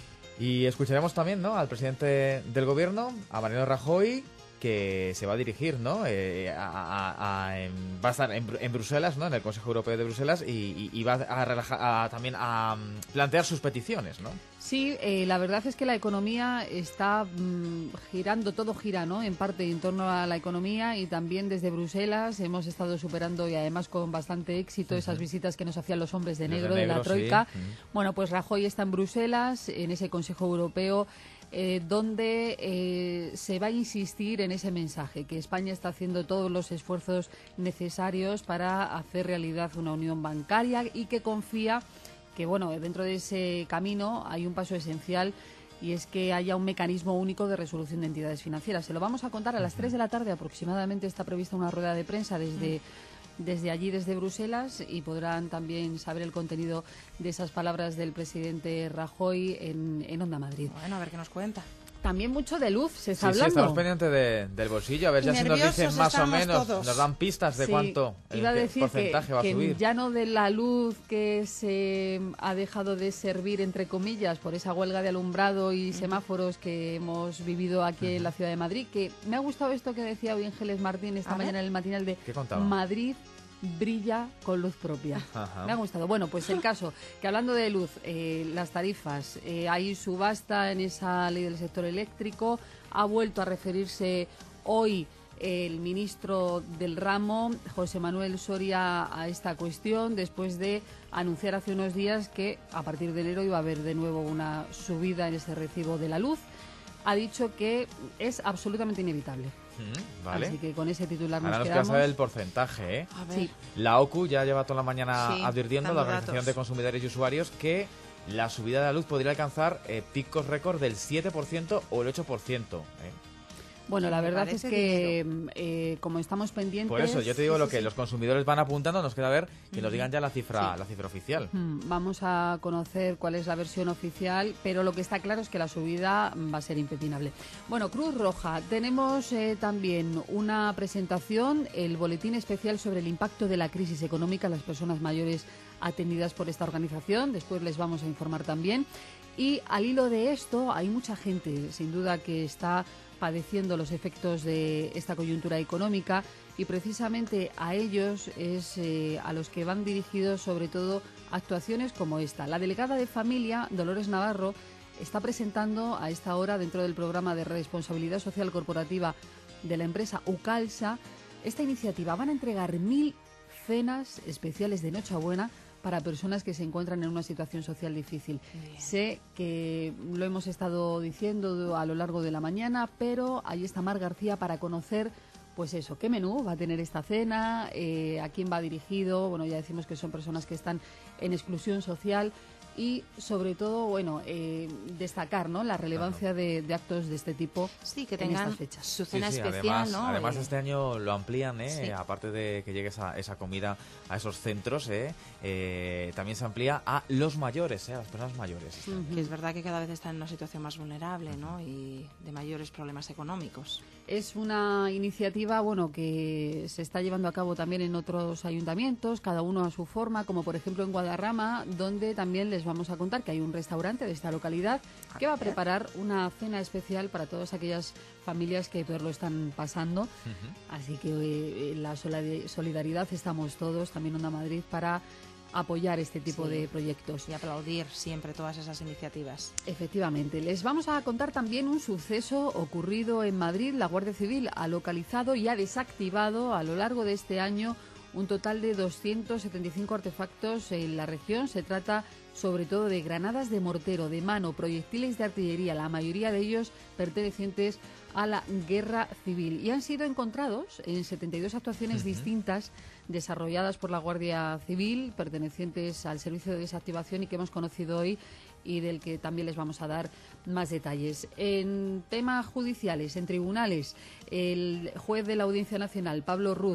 Y escucharemos también, ¿no?, al presidente del gobierno, a Mariano Rajoy, que se va a dirigir, ¿no?, eh, a, a, a, en, va a estar en, en Bruselas, ¿no?, en el Consejo Europeo de Bruselas, y, y, y va a, relajar, a también a um, plantear sus peticiones, ¿no? Sí, eh, la verdad es que la economía está mmm, girando, todo gira, ¿no?, en parte en torno a la economía, y también desde Bruselas hemos estado superando, y además con bastante éxito, uh-huh. esas visitas que nos hacían los hombres de negro, de, negro, de la Troika. Sí. Uh-huh. Bueno, pues Rajoy está en Bruselas, en ese Consejo Europeo, Eh, donde eh, se va a insistir en ese mensaje, que España está haciendo todos los esfuerzos necesarios para hacer realidad una unión bancaria y que confía que, bueno, dentro de ese camino hay un paso esencial, y es que haya un mecanismo único de resolución de entidades financieras. Se lo vamos a contar a las tres de la tarde aproximadamente. Está prevista una rueda de prensa desde... desde allí, desde Bruselas, y podrán también saber el contenido de esas palabras del presidente Rajoy en, en Onda Madrid. Bueno, a ver qué nos cuenta. También mucho de luz se está sí, hablando. Sí, estamos pendientes de, del bolsillo, a ver ya si nos dicen más o menos, todos. Nos dan pistas de sí, cuánto iba a decir porcentaje que, va a que subir. Ya no de la luz que se ha dejado de servir, entre comillas, por esa huelga de alumbrado y semáforos que hemos vivido aquí uh-huh. en la ciudad de Madrid, que me ha gustado esto que decía hoy Ángeles Martín esta a mañana ver. en el matinal de Madrid brilla con luz propia. Ajá. Me ha gustado. Bueno, pues el caso, que hablando de luz, eh, las tarifas, eh, hay subasta en esa ley del sector eléctrico, ha vuelto a referirse hoy el ministro del ramo, José Manuel Soria, a esta cuestión, después de anunciar hace unos días que a partir de enero iba a haber de nuevo una subida en ese recibo de la luz. Ha dicho que es absolutamente inevitable. Mm, vale. Así que con ese titular nos Ahora nos quedamos. queda saber el porcentaje, ¿eh? A ver. Sí. La O C U ya lleva toda la mañana sí, advirtiendo, la Organización datos. de Consumidores y Usuarios, que la subida de la luz podría alcanzar eh, picos récord del siete por ciento o el ocho por ciento, ¿eh? Bueno, la verdad es que eh, como estamos pendientes... Por eso, yo te digo sí, lo sí, que sí. los consumidores van apuntando, nos queda ver que mm. nos digan ya la cifra, sí. la cifra oficial. Mm, vamos a conocer cuál es la versión oficial, pero lo que está claro es que la subida va a ser impepinable. Bueno, Cruz Roja, tenemos eh, también una presentación, el boletín especial sobre el impacto de la crisis económica en las personas mayores atendidas por esta organización. Después les vamos a informar también. Y al hilo de esto, hay mucha gente, sin duda, que está padeciendo los efectos de esta coyuntura económica, y precisamente a ellos es eh, a los que van dirigidos sobre todo actuaciones como esta. La delegada de Familia, Dolores Navarro, está presentando a esta hora dentro del programa de responsabilidad social corporativa de la empresa Ucalsa esta iniciativa. Van a entregar mil cenas especiales de Nochebuena para personas que se encuentran en una situación social difícil. Bien. Sé que lo hemos estado diciendo a lo largo de la mañana, pero ahí está Mar García para conocer, pues eso, qué menú va a tener esta cena, eh, a quién va dirigido. Bueno, ya decimos que son personas que están en exclusión social. Y sobre todo, bueno, eh, destacar, ¿no?, la relevancia de, de actos de este tipo sí, que en tengan estas fechas. Su cena sí, sí, especial, además, ¿no? Además, eh... este año lo amplían, ¿eh? Sí. Aparte de que llegue esa, esa comida a esos centros, ¿eh? Eh, también se amplía a los mayores, ¿eh? A las personas mayores. Uh-huh. Que es verdad que cada vez están en una situación más vulnerable, ¿no?, y de mayores problemas económicos. Es una iniciativa, bueno, que se está llevando a cabo también en otros ayuntamientos, cada uno a su forma, como por ejemplo en Guadarrama, donde también les vamos a contar que hay un restaurante de esta localidad que va a preparar una cena especial para todas aquellas familias que peor lo están pasando. Uh-huh. Así que eh, en la solidaridad estamos todos, también Onda Madrid, para apoyar este tipo sí. de proyectos. Y aplaudir siempre todas esas iniciativas. Efectivamente. Les vamos a contar también un suceso ocurrido en Madrid. La Guardia Civil ha localizado y ha desactivado a lo largo de este año un total de doscientos setenta y cinco artefactos en la región. Se trata sobre todo de granadas de mortero, de mano, proyectiles de artillería, la mayoría de ellos pertenecientes a la guerra civil. Y han sido encontrados en setenta y dos actuaciones uh-huh. distintas desarrolladas por la Guardia Civil, pertenecientes al servicio de desactivación y que hemos conocido hoy y del que también les vamos a dar más detalles. En temas judiciales, en tribunales, el juez de la Audiencia Nacional, Pablo Ruz,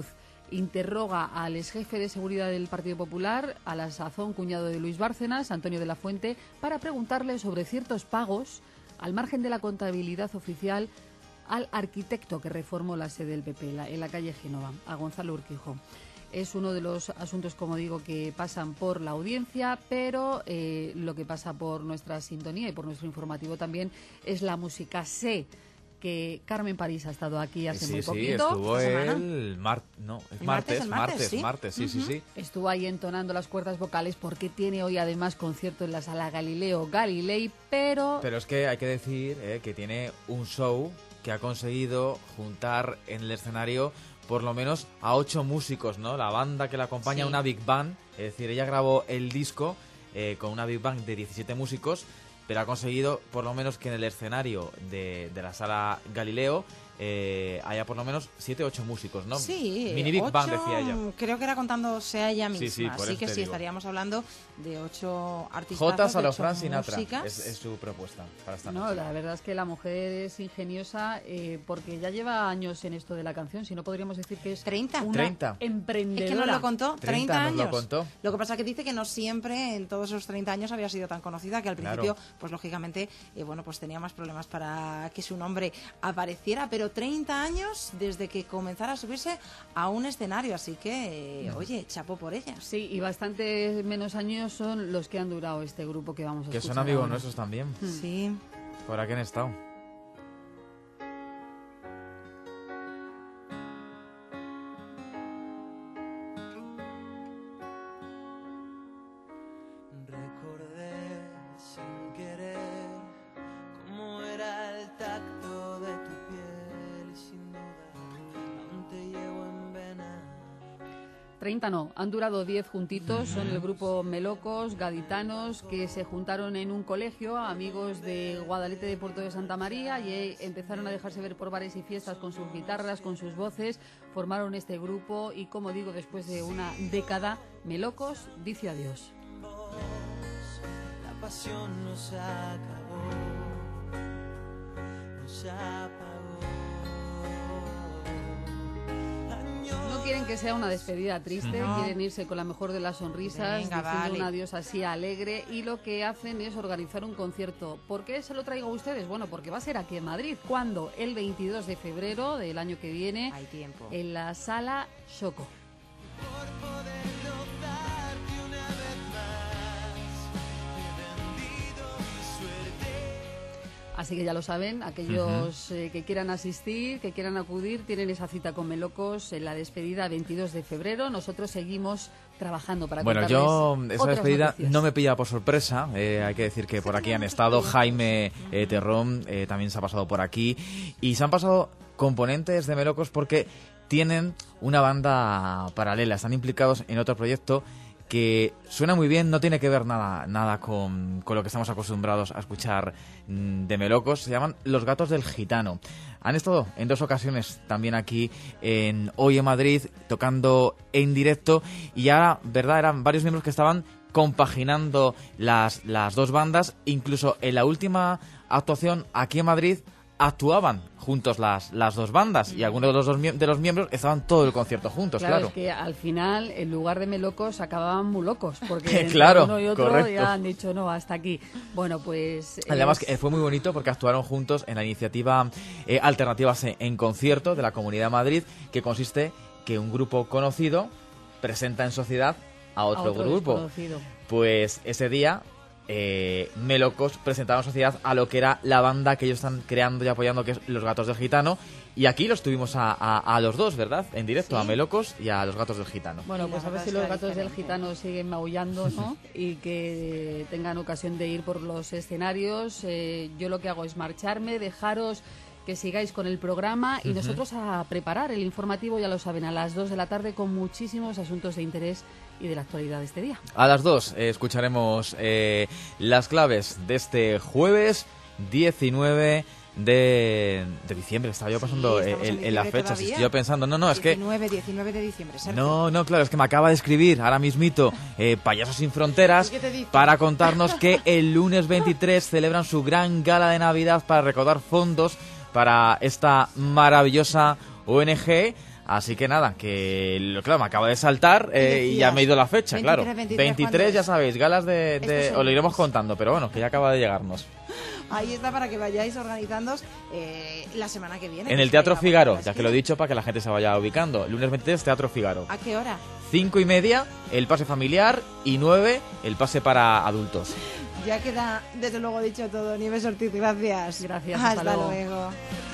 interroga al exjefe de seguridad del Partido Popular, a la sazón cuñado de Luis Bárcenas, Antonio de la Fuente, para preguntarle sobre ciertos pagos, al margen de la contabilidad oficial, al arquitecto que reformó la sede del P P la, en la calle Génova, a Gonzalo Urquijo. Es uno de los asuntos, como digo, que pasan por la audiencia, pero eh, lo que pasa por nuestra sintonía y por nuestro informativo también es la música. Sé que Carmen París ha estado aquí hace sí, muy sí, poquito. estuvo el mar... no, es ¿El martes, martes, martes, el martes, sí? martes, sí, Uh-huh. sí, sí. Estuvo ahí entonando las cuerdas vocales porque tiene hoy además concierto en la Sala Galileo Galilei, pero... Pero es que hay que decir eh, que tiene un show que ha conseguido juntar en el escenario por lo menos a ocho músicos, ¿no? La banda que la acompaña, Sí. una big band, es decir, ella grabó el disco eh, con una big band de diecisiete músicos, pero ha conseguido por lo menos que en el escenario de, de la Sala Galileo eh, haya por lo menos siete o ocho músicos, ¿no? Sí, Mini Big ocho, Bang, decía ella. Creo que era contándose a ella misma. Sí, sí, por Así eso que te sí, digo. estaríamos hablando de ocho artistas. Jotas a lo Frank Sinatra, es, es su propuesta para esta No, noche. la verdad es que la mujer es ingeniosa eh, porque ya lleva años en esto de la canción, si no podríamos decir que es treinta. una treinta. emprendedora. Es que nos lo contó, treinta treinta nos años. lo contó. Lo que pasa es que dice que no siempre en todos esos treinta años había sido tan conocida, que al principio, Claro. pues lógicamente, eh, bueno, pues tenía más problemas para que su nombre apareciera, pero treinta años desde que comenzara a subirse a un escenario, así que, eh, oye, chapo por ella. Sí, y bastante menos años son los que han durado este grupo que vamos a Que escuchar son amigos ahora. nuestros también. Sí. Por aquí han estado. Recordé sin querer cómo era el tacto de tu piel y sin duda aún te llevo en vena. treinta no, han durado diez juntitos, son el grupo Melocos, gaditanos, que se juntaron en un colegio, amigos de Guadalete de Puerto de Santa María, y empezaron a dejarse ver por bares y fiestas con sus guitarras, con sus voces, formaron este grupo y, como digo, después de una década, Melocos dice adiós. La pasión nos acabó, nos apagó. No quieren que sea una despedida triste, No. quieren irse con la mejor de las sonrisas, Venga, diciendo vale. un adiós así alegre, y lo que hacen es organizar un concierto. ¿Por qué se lo traigo a ustedes? Bueno, porque va a ser aquí en Madrid. ¿Cuándo? El veintidós de febrero del año que viene, Hay tiempo. en la Sala Xoco. Así que ya lo saben, aquellos eh, que quieran asistir, que quieran acudir, tienen esa cita con Melocos en la despedida veintidós de febrero. Nosotros seguimos trabajando para Bueno, contarles yo esa otras despedida noticias. no me pilla por sorpresa. Eh, hay que decir que por aquí han estado Jaime eh, Terrón, eh, también se ha pasado por aquí. Y se han pasado componentes de Melocos porque tienen una banda paralela, están implicados en otro proyecto que suena muy bien, no tiene que ver nada nada con, con lo que estamos acostumbrados a escuchar mm, de Melocos. Se llaman Los Gatos del Gitano. Han estado en dos ocasiones también aquí en Hoy en Madrid, tocando en directo, y ya, verdad, eran varios miembros que estaban compaginando las, las dos bandas. Incluso en la última actuación aquí en Madrid actuaban juntos las, las dos bandas, y algunos de los dos mie- de los miembros estaban todo el concierto juntos, Claro, claro. es que al final, en lugar de Melocos, acababan muy locos, porque entre Claro, uno y otro correcto. ya han dicho, no, hasta aquí. Bueno, pues... Además, es- que fue muy bonito porque actuaron juntos en la iniciativa eh, Alternativas en, en Concierto de la Comunidad de Madrid, que consiste que un grupo conocido presenta en sociedad a otro, a otro grupo. desconocido. Pues ese día eh, Melocos presentaron en sociedad a lo que era la banda que ellos están creando y apoyando, que es Los Gatos del Gitano. Y aquí los tuvimos a, a, a los dos, ¿verdad? En directo, Sí. a Melocos y a Los Gatos del Gitano. Bueno, Y pues la a ver verdad si es los que era gatos del diferente. gitano siguen maullando, ¿no? Y que tengan ocasión de ir por los escenarios. Eh, yo lo que hago es marcharme, dejaros que sigáis con el programa y Ujú. nosotros a preparar el informativo, ya lo saben, a las dos de la tarde, con muchísimos asuntos de interés y de la actualidad de este día. A las dos eh, escucharemos eh, las claves de este jueves diecinueve de, de diciembre. Estaba yo pasando Sí, eh, estamos en, en en las diciembre fechas. todavía. Estoy yo pensando, no, no, es que... diecinueve, diecinueve de diciembre, Sergio. No, no, claro, es que me acaba de escribir ahora mismito eh, Payasos Sin Fronteras ¿Y qué te dice? para contarnos que el lunes veintitrés celebran su gran gala de Navidad para recaudar fondos para esta maravillosa O N G. Así que nada, que lo claro, me acaba de saltar eh, y ya me he ido la fecha, claro. veintitrés, veintitrés, ya sabéis, galas de... de os lo iremos contando, pero bueno, que ya acaba de llegarnos. Ahí está para que vayáis organizándoos eh, la semana que viene. En el Teatro Figaro, ya que lo he dicho para que la gente se vaya ubicando. Lunes veintitrés, Teatro Figaro. ¿A qué hora? Cinco y media, el pase familiar, y nueve, el pase para adultos. Ya queda, desde luego, dicho todo. Nieves Ortiz, gracias. Gracias, hasta, hasta luego. luego.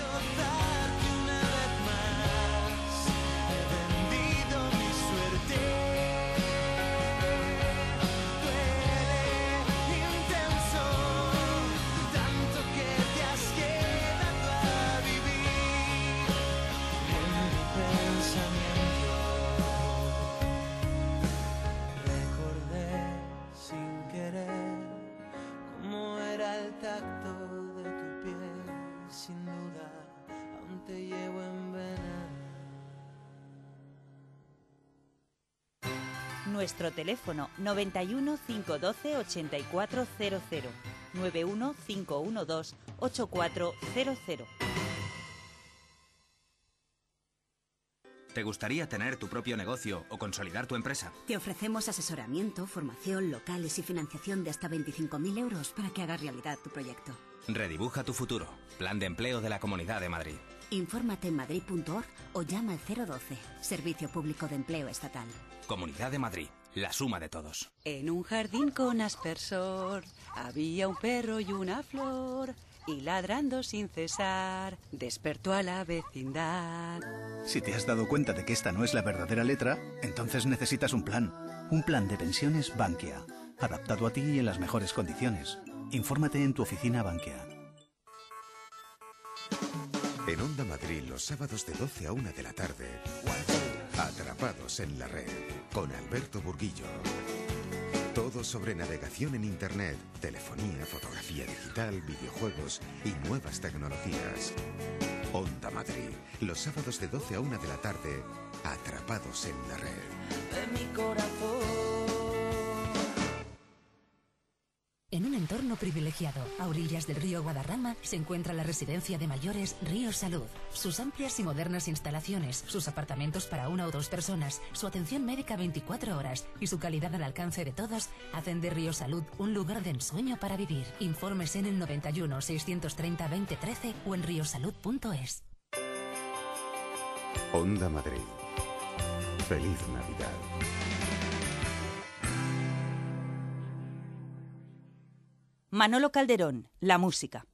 Nuestro teléfono noventa y uno, cinco doce, ochenta y cuatro cero cero, noventa y uno, cinco doce, ochenta y cuatro cero cero. ¿Te gustaría tener tu propio negocio o consolidar tu empresa? Te ofrecemos asesoramiento, formación, locales y financiación de hasta veinticinco mil euros para que hagas realidad tu proyecto. Redibuja tu futuro. Plan de empleo de la Comunidad de Madrid. Infórmate en madrid punto org o llama al cero doce, Servicio Público de Empleo Estatal. Comunidad de Madrid, la suma de todos. En un jardín con aspersor había un perro y una flor, y ladrando sin cesar despertó a la vecindad. Si te has dado cuenta de que esta no es la verdadera letra, entonces necesitas un plan. Un plan de pensiones Bankia, adaptado a ti y en las mejores condiciones. Infórmate en tu oficina Bankia. En Onda Madrid, los sábados de doce a una de la tarde, Atrapados en la Red, con Alberto Burguillo. Todo sobre navegación en Internet, telefonía, fotografía digital, videojuegos y nuevas tecnologías. Onda Madrid, los sábados de doce a una de la tarde, Atrapados en la Red. De mi corazón. En un entorno privilegiado, a orillas del río Guadarrama, se encuentra la residencia de mayores Río Salud. Sus amplias y modernas instalaciones, sus apartamentos para una o dos personas, su atención médica veinticuatro horas y su calidad al alcance de todos hacen de Río Salud un lugar de ensueño para vivir. Informes en el noventa y uno, seiscientos treinta, veinte trece o en riosalud punto es. Onda Madrid. Feliz Navidad. Manolo Calderón, la música.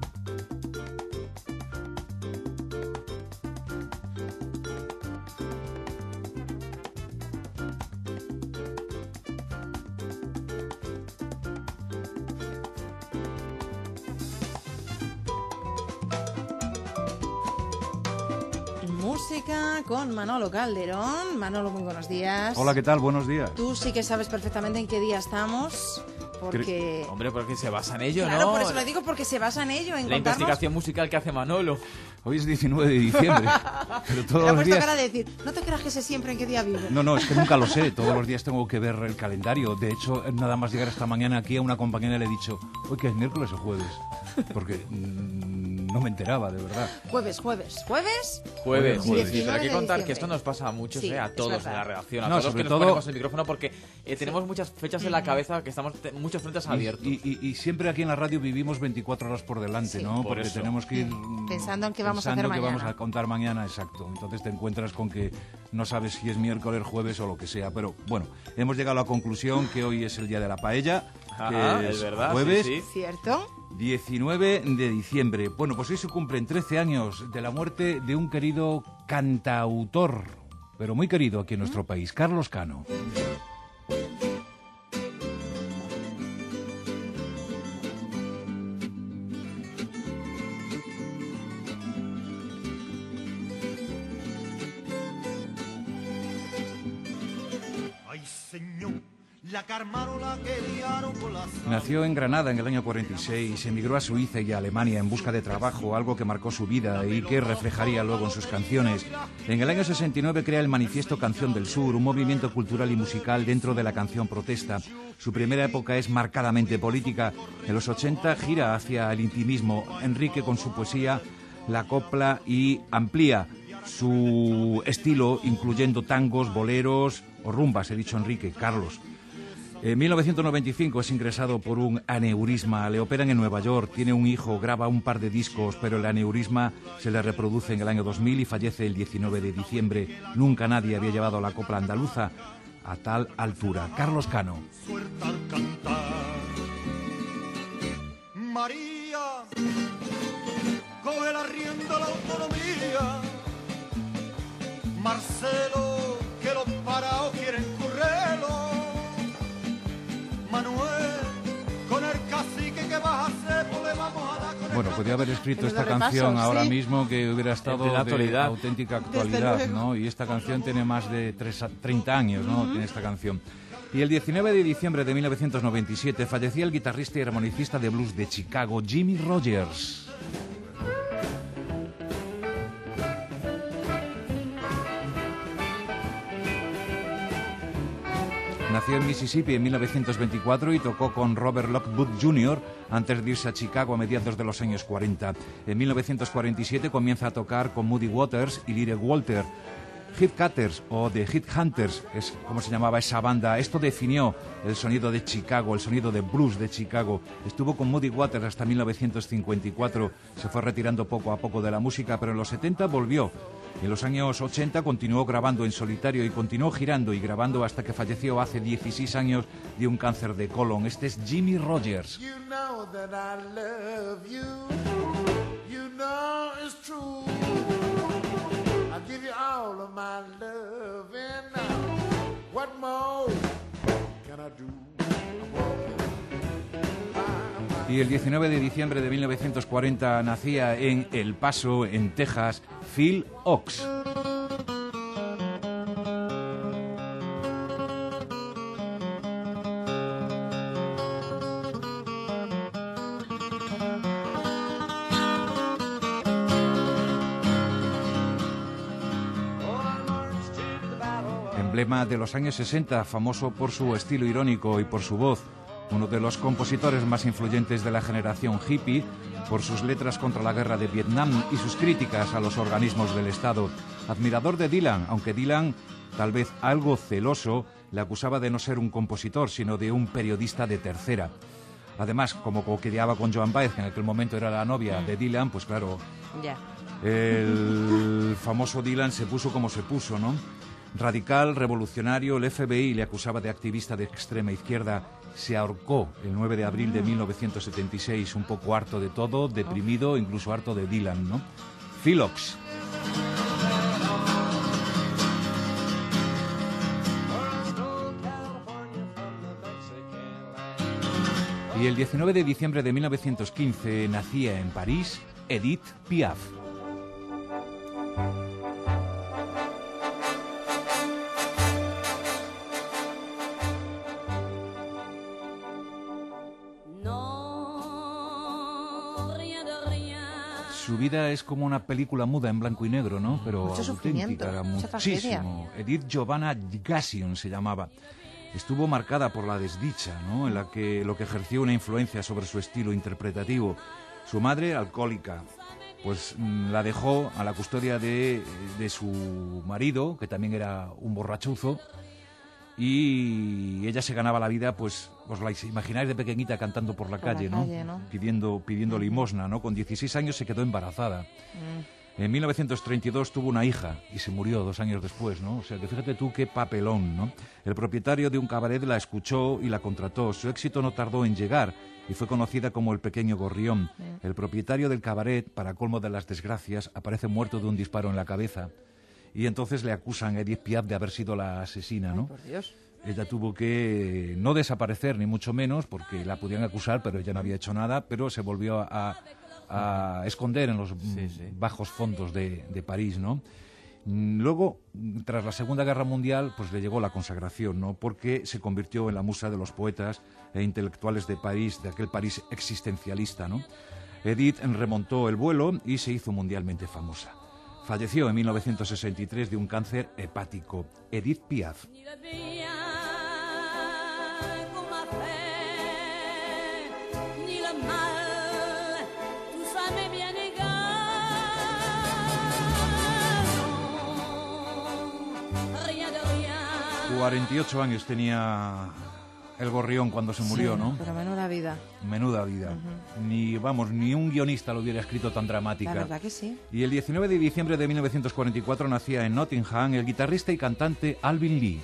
Música con Manolo Calderón. Manolo, muy buenos días. Hola, ¿qué tal? Buenos días. Tú sí que sabes perfectamente en qué día estamos. Porque... Hombre, porque se basa en ello, claro, ¿no? por eso lo digo, porque se basa en ello, en la contarnos... investigación musical que hace Manolo. Hoy es diecinueve de diciembre, pero todos Pero los días... cara de decir, no te creas que sé siempre en qué día vive. No, no, es que nunca lo sé, todos los días tengo que ver el calendario. De hecho, nada más llegar esta mañana aquí a una compañera le he dicho, hoy que es miércoles o jueves, porque mmm, no me enteraba, de verdad. Jueves, jueves, jueves. Jueves, jueves. Sí, pero hay que de contar diciembre. que esto nos pasa a muchos, Sí, eh, a es todos verdad. en la redacción, a No, todos sobre que nos todo- ponemos el micrófono porque eh, tenemos muchas fechas en la cabeza que estamos te- muchos frentes abiertos. Y, y- y siempre aquí en la radio vivimos veinticuatro horas por delante, Sí. ¿no? Por Porque eso. tenemos que ir Pensando en qué vamos a pensando hacer que mañana. vamos a contar mañana, exacto. Entonces te encuentras con que no sabes si es miércoles, jueves o lo que sea. Pero bueno, hemos llegado a la conclusión que hoy es el día de la paella, que Ajá, es es verdad, jueves sí, sí. ¿Cierto? diecinueve de diciembre. Bueno, pues hoy se cumplen trece años de la muerte de un querido cantautor, pero muy querido aquí en nuestro país, Carlos Cano. Ay, señor, la carmarola que liaron con la sal. Nació en Granada en el año cuarenta y seis, emigró a Suiza y a Alemania en busca de trabajo, algo que marcó su vida y que reflejaría luego en sus canciones. En el año sesenta y nueve crea el Manifiesto Canción del Sur, un movimiento cultural y musical dentro de la canción protesta. Su primera época es marcadamente política. En los ochenta gira hacia el intimismo. Enrique con su poesía la copla y amplía. su estilo incluyendo tangos, boleros o rumbas, he dicho Enrique, Carlos. En mil novecientos noventa y cinco es ingresado por un aneurisma, le operan en Nueva York, tiene un hijo, graba un par de discos, pero el aneurisma se le reproduce en el año dos mil y fallece el diecinueve de diciembre. Nunca nadie había llevado la copla andaluza a tal altura. Carlos Cano. María, coge la rienda la autonomía. Marcelo, que los parados quieren currelo. Manuel, con el cacique que vas a hacer, pues le vamos a dar con el... Bueno, podría haber escrito esta repaso, canción ahora sí. mismo que hubiera estado De la de actualidad. auténtica actualidad, ¿no? Y esta canción tiene más de tres, treinta años, ¿no? Tiene esta canción. Y el diecinueve de diciembre de mil novecientos noventa y siete fallecía el guitarrista y armonicista de blues de Chicago, Jimmie Rodgers. Nació en Mississippi en mil novecientos veinticuatro y tocó con Robert Lockwood junior antes de irse a Chicago a mediados de los años cuarenta. En mil novecientos cuarenta y siete comienza a tocar con Muddy Waters y Little Walter. Hit Cutters o The Hit Hunters es como se llamaba esa banda. Esto definió el sonido de Chicago, el sonido de blues de Chicago. Estuvo con Muddy Waters hasta mil novecientos cincuenta y cuatro. Se fue retirando poco a poco de la música, pero en los setenta volvió. En los años ochenta continuó grabando en solitario y continuó girando y grabando hasta que falleció hace dieciséis años de un cáncer de colon. Este es Jimmie Rodgers. You know that I love you. You know it's true. I give you all of my love and now what more can I do? Y el diecinueve de diciembre de mil novecientos cuarenta nacía en El Paso, en Texas, Phil Ochs. Emblema de los años sesenta, famoso por su estilo irónico y por su voz. Uno de los compositores más influyentes de la generación hippie, por sus letras contra la guerra de Vietnam y sus críticas a los organismos del Estado. Admirador de Dylan, aunque Dylan, tal vez algo celoso, le acusaba de no ser un compositor, sino de un periodista de tercera. Además, como coqueteaba con Joan Baez, que en aquel momento era la novia de Dylan, pues claro, Ya. el famoso Dylan se puso como se puso, ¿no? Radical, revolucionario, el F B I le acusaba de activista de extrema izquierda. Se ahorcó el nueve de abril de mil novecientos setenta y seis, un poco harto de todo, deprimido, incluso harto de Dylan, ¿no? Phil Ochs. Y el diecinueve de diciembre de mil novecientos quince nacía en París Edith Piaf. Su vida es como una película muda en blanco y negro, ¿no? Pero Mucho sufrimiento, auténtica, mucha tragedia. muchísimo. Edith Giovanna Gassion se llamaba. Estuvo marcada por la desdicha, ¿no? En la que lo que ejerció una influencia sobre su estilo interpretativo. Su madre, alcohólica, pues mm, la dejó a la custodia de, de su marido, que también era un borrachuzo, y ella se ganaba la vida, pues, os la imagináis de pequeñita cantando por la, Por la calle, calle, ¿no? ¿no? Pidiendo, pidiendo limosna, ¿no? Con dieciséis años se quedó embarazada. Mm. En mil novecientos treinta y dos tuvo una hija y se murió dos años después, ¿no? O sea, que fíjate tú qué papelón, ¿no? El propietario de un cabaret la escuchó y la contrató. Su éxito no tardó en llegar y fue conocida como el Pequeño Gorrión. Mm. El propietario del cabaret, para colmo de las desgracias, aparece muerto de un disparo en la cabeza. Y entonces le acusan a Edith Piaf de haber sido la asesina, ¿no? Ay, por Dios. Ella tuvo que no desaparecer, ni mucho menos, porque la podían acusar, pero ella no había hecho nada, pero se volvió a, a esconder en los Sí, sí. bajos fondos de, de París, ¿no? Luego, tras la Segunda Guerra Mundial, pues le llegó la consagración, ¿no? Porque se convirtió en la musa de los poetas e intelectuales de París, de aquel París existencialista, ¿no? Edith remontó el vuelo y se hizo mundialmente famosa. Falleció en mil novecientos sesenta y tres de un cáncer hepático. Edith Piaf. cuarenta y ocho años tenía el gorrión cuando se murió, sí, ¿no? Pero menuda vida. Menuda vida. Uh-huh. Ni, vamos, ni un guionista lo hubiera escrito tan dramática. La verdad que sí. Y el diecinueve de diciembre de mil novecientos cuarenta y cuatro nacía en Nottingham el guitarrista y cantante Alvin Lee.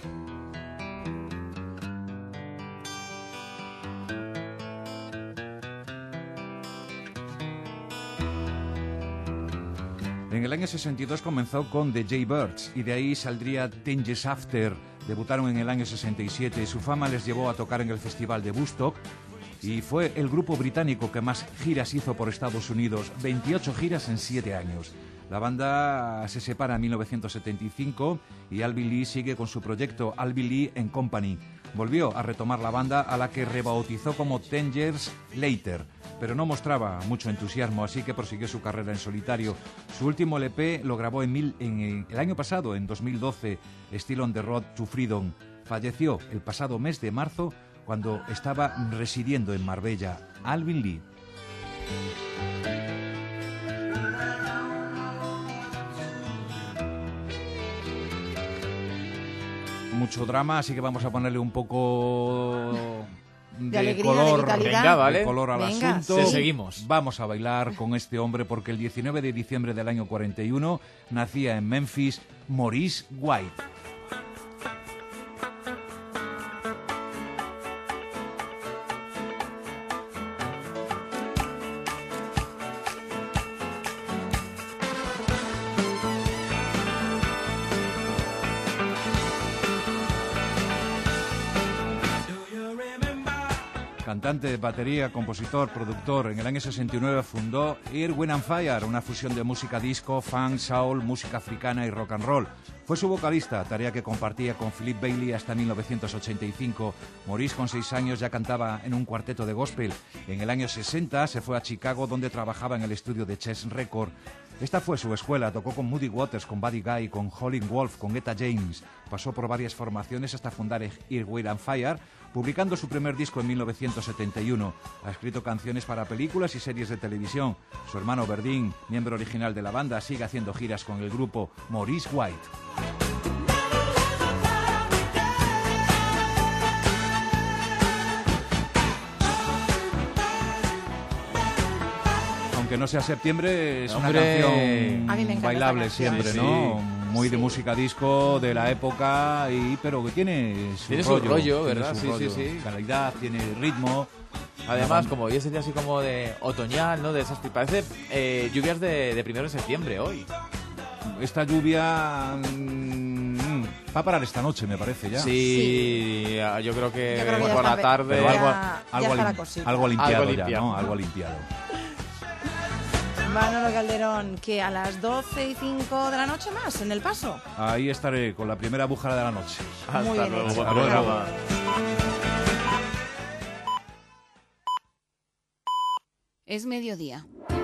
En el año sesenta y dos comenzó con The Jaybirds y de ahí saldría Ten Years After. Debutaron en el año sesenta y siete. Su fama les llevó a tocar en el Festival de Woodstock y fue el grupo británico que más giras hizo por Estados Unidos, veintiocho giras en siete años. La banda se separa en mil novecientos setenta y cinco y Alvin Lee sigue con su proyecto Alvin Lee and Company. Volvió a retomar la banda, a la que rebautizó como Ten Years Later, pero no mostraba mucho entusiasmo, así que prosiguió su carrera en solitario. Su último L P lo grabó en, mil, en el año pasado, en dos mil doce, Still on the Road to Freedom. Falleció el pasado mes de marzo cuando estaba residiendo en Marbella. Alvin Lee. Mucho drama, así que vamos a ponerle un poco de, de alegría, color, de Venga, vale. de color al Venga, asunto. sí. Seguimos. Vamos a bailar con este hombre porque el diecinueve de diciembre del año cuarenta y uno nacía en Memphis Maurice White. Cantante, batería, compositor, productor. En el año sesenta y nueve fundó Earth, Wind and Fire, una fusión de música disco, funk, soul, música africana y rock and roll. Fue su vocalista, tarea que compartía con Philip Bailey hasta mil novecientos ochenta y cinco. Maurice, con seis años, ya cantaba en un cuarteto de gospel. En el año sesenta se fue a Chicago, donde trabajaba en el estudio de Chess Record. Esta fue su escuela, tocó con Muddy Waters, con Buddy Guy, con Howlin' Wolf, con Etta James. Pasó por varias formaciones hasta fundar Earth, Wind and Fire, publicando su primer disco en mil novecientos setenta y uno. Ha escrito canciones para películas y series de televisión. Su hermano Verdín, miembro original de la banda, sigue haciendo giras con el grupo Maurice White. Aunque no sea septiembre, es Hombre. una canción A mí me encanta bailable esta canción. siempre, Sí, ¿no? sí. Muy de Sí. música disco de la época, y pero que tiene su Tiene su rollo, rollo, tiene ¿verdad? su Sí, sí, rollo. sí. Calidad, tiene ritmo. Además, como hoy es el día así como de otoñal, ¿no? De esas, parece eh, lluvias de, de primero de septiembre hoy. Esta lluvia mm, va a parar esta noche, me parece ya. Sí, ya, yo creo que, Yo creo que ya por está la pe- tarde... Pero ya- algo, ya algo, está la lim- cosita. algo limpiado Algo ya, limpiado. ¿no? Algo limpiado. Manolo Calderón, que a las doce y cinco de la noche más, en El Paso. Ahí estaré con la primera bújara de la noche. Hasta Muy bien luego, hecho. buen Hasta luego. programa. Es mediodía.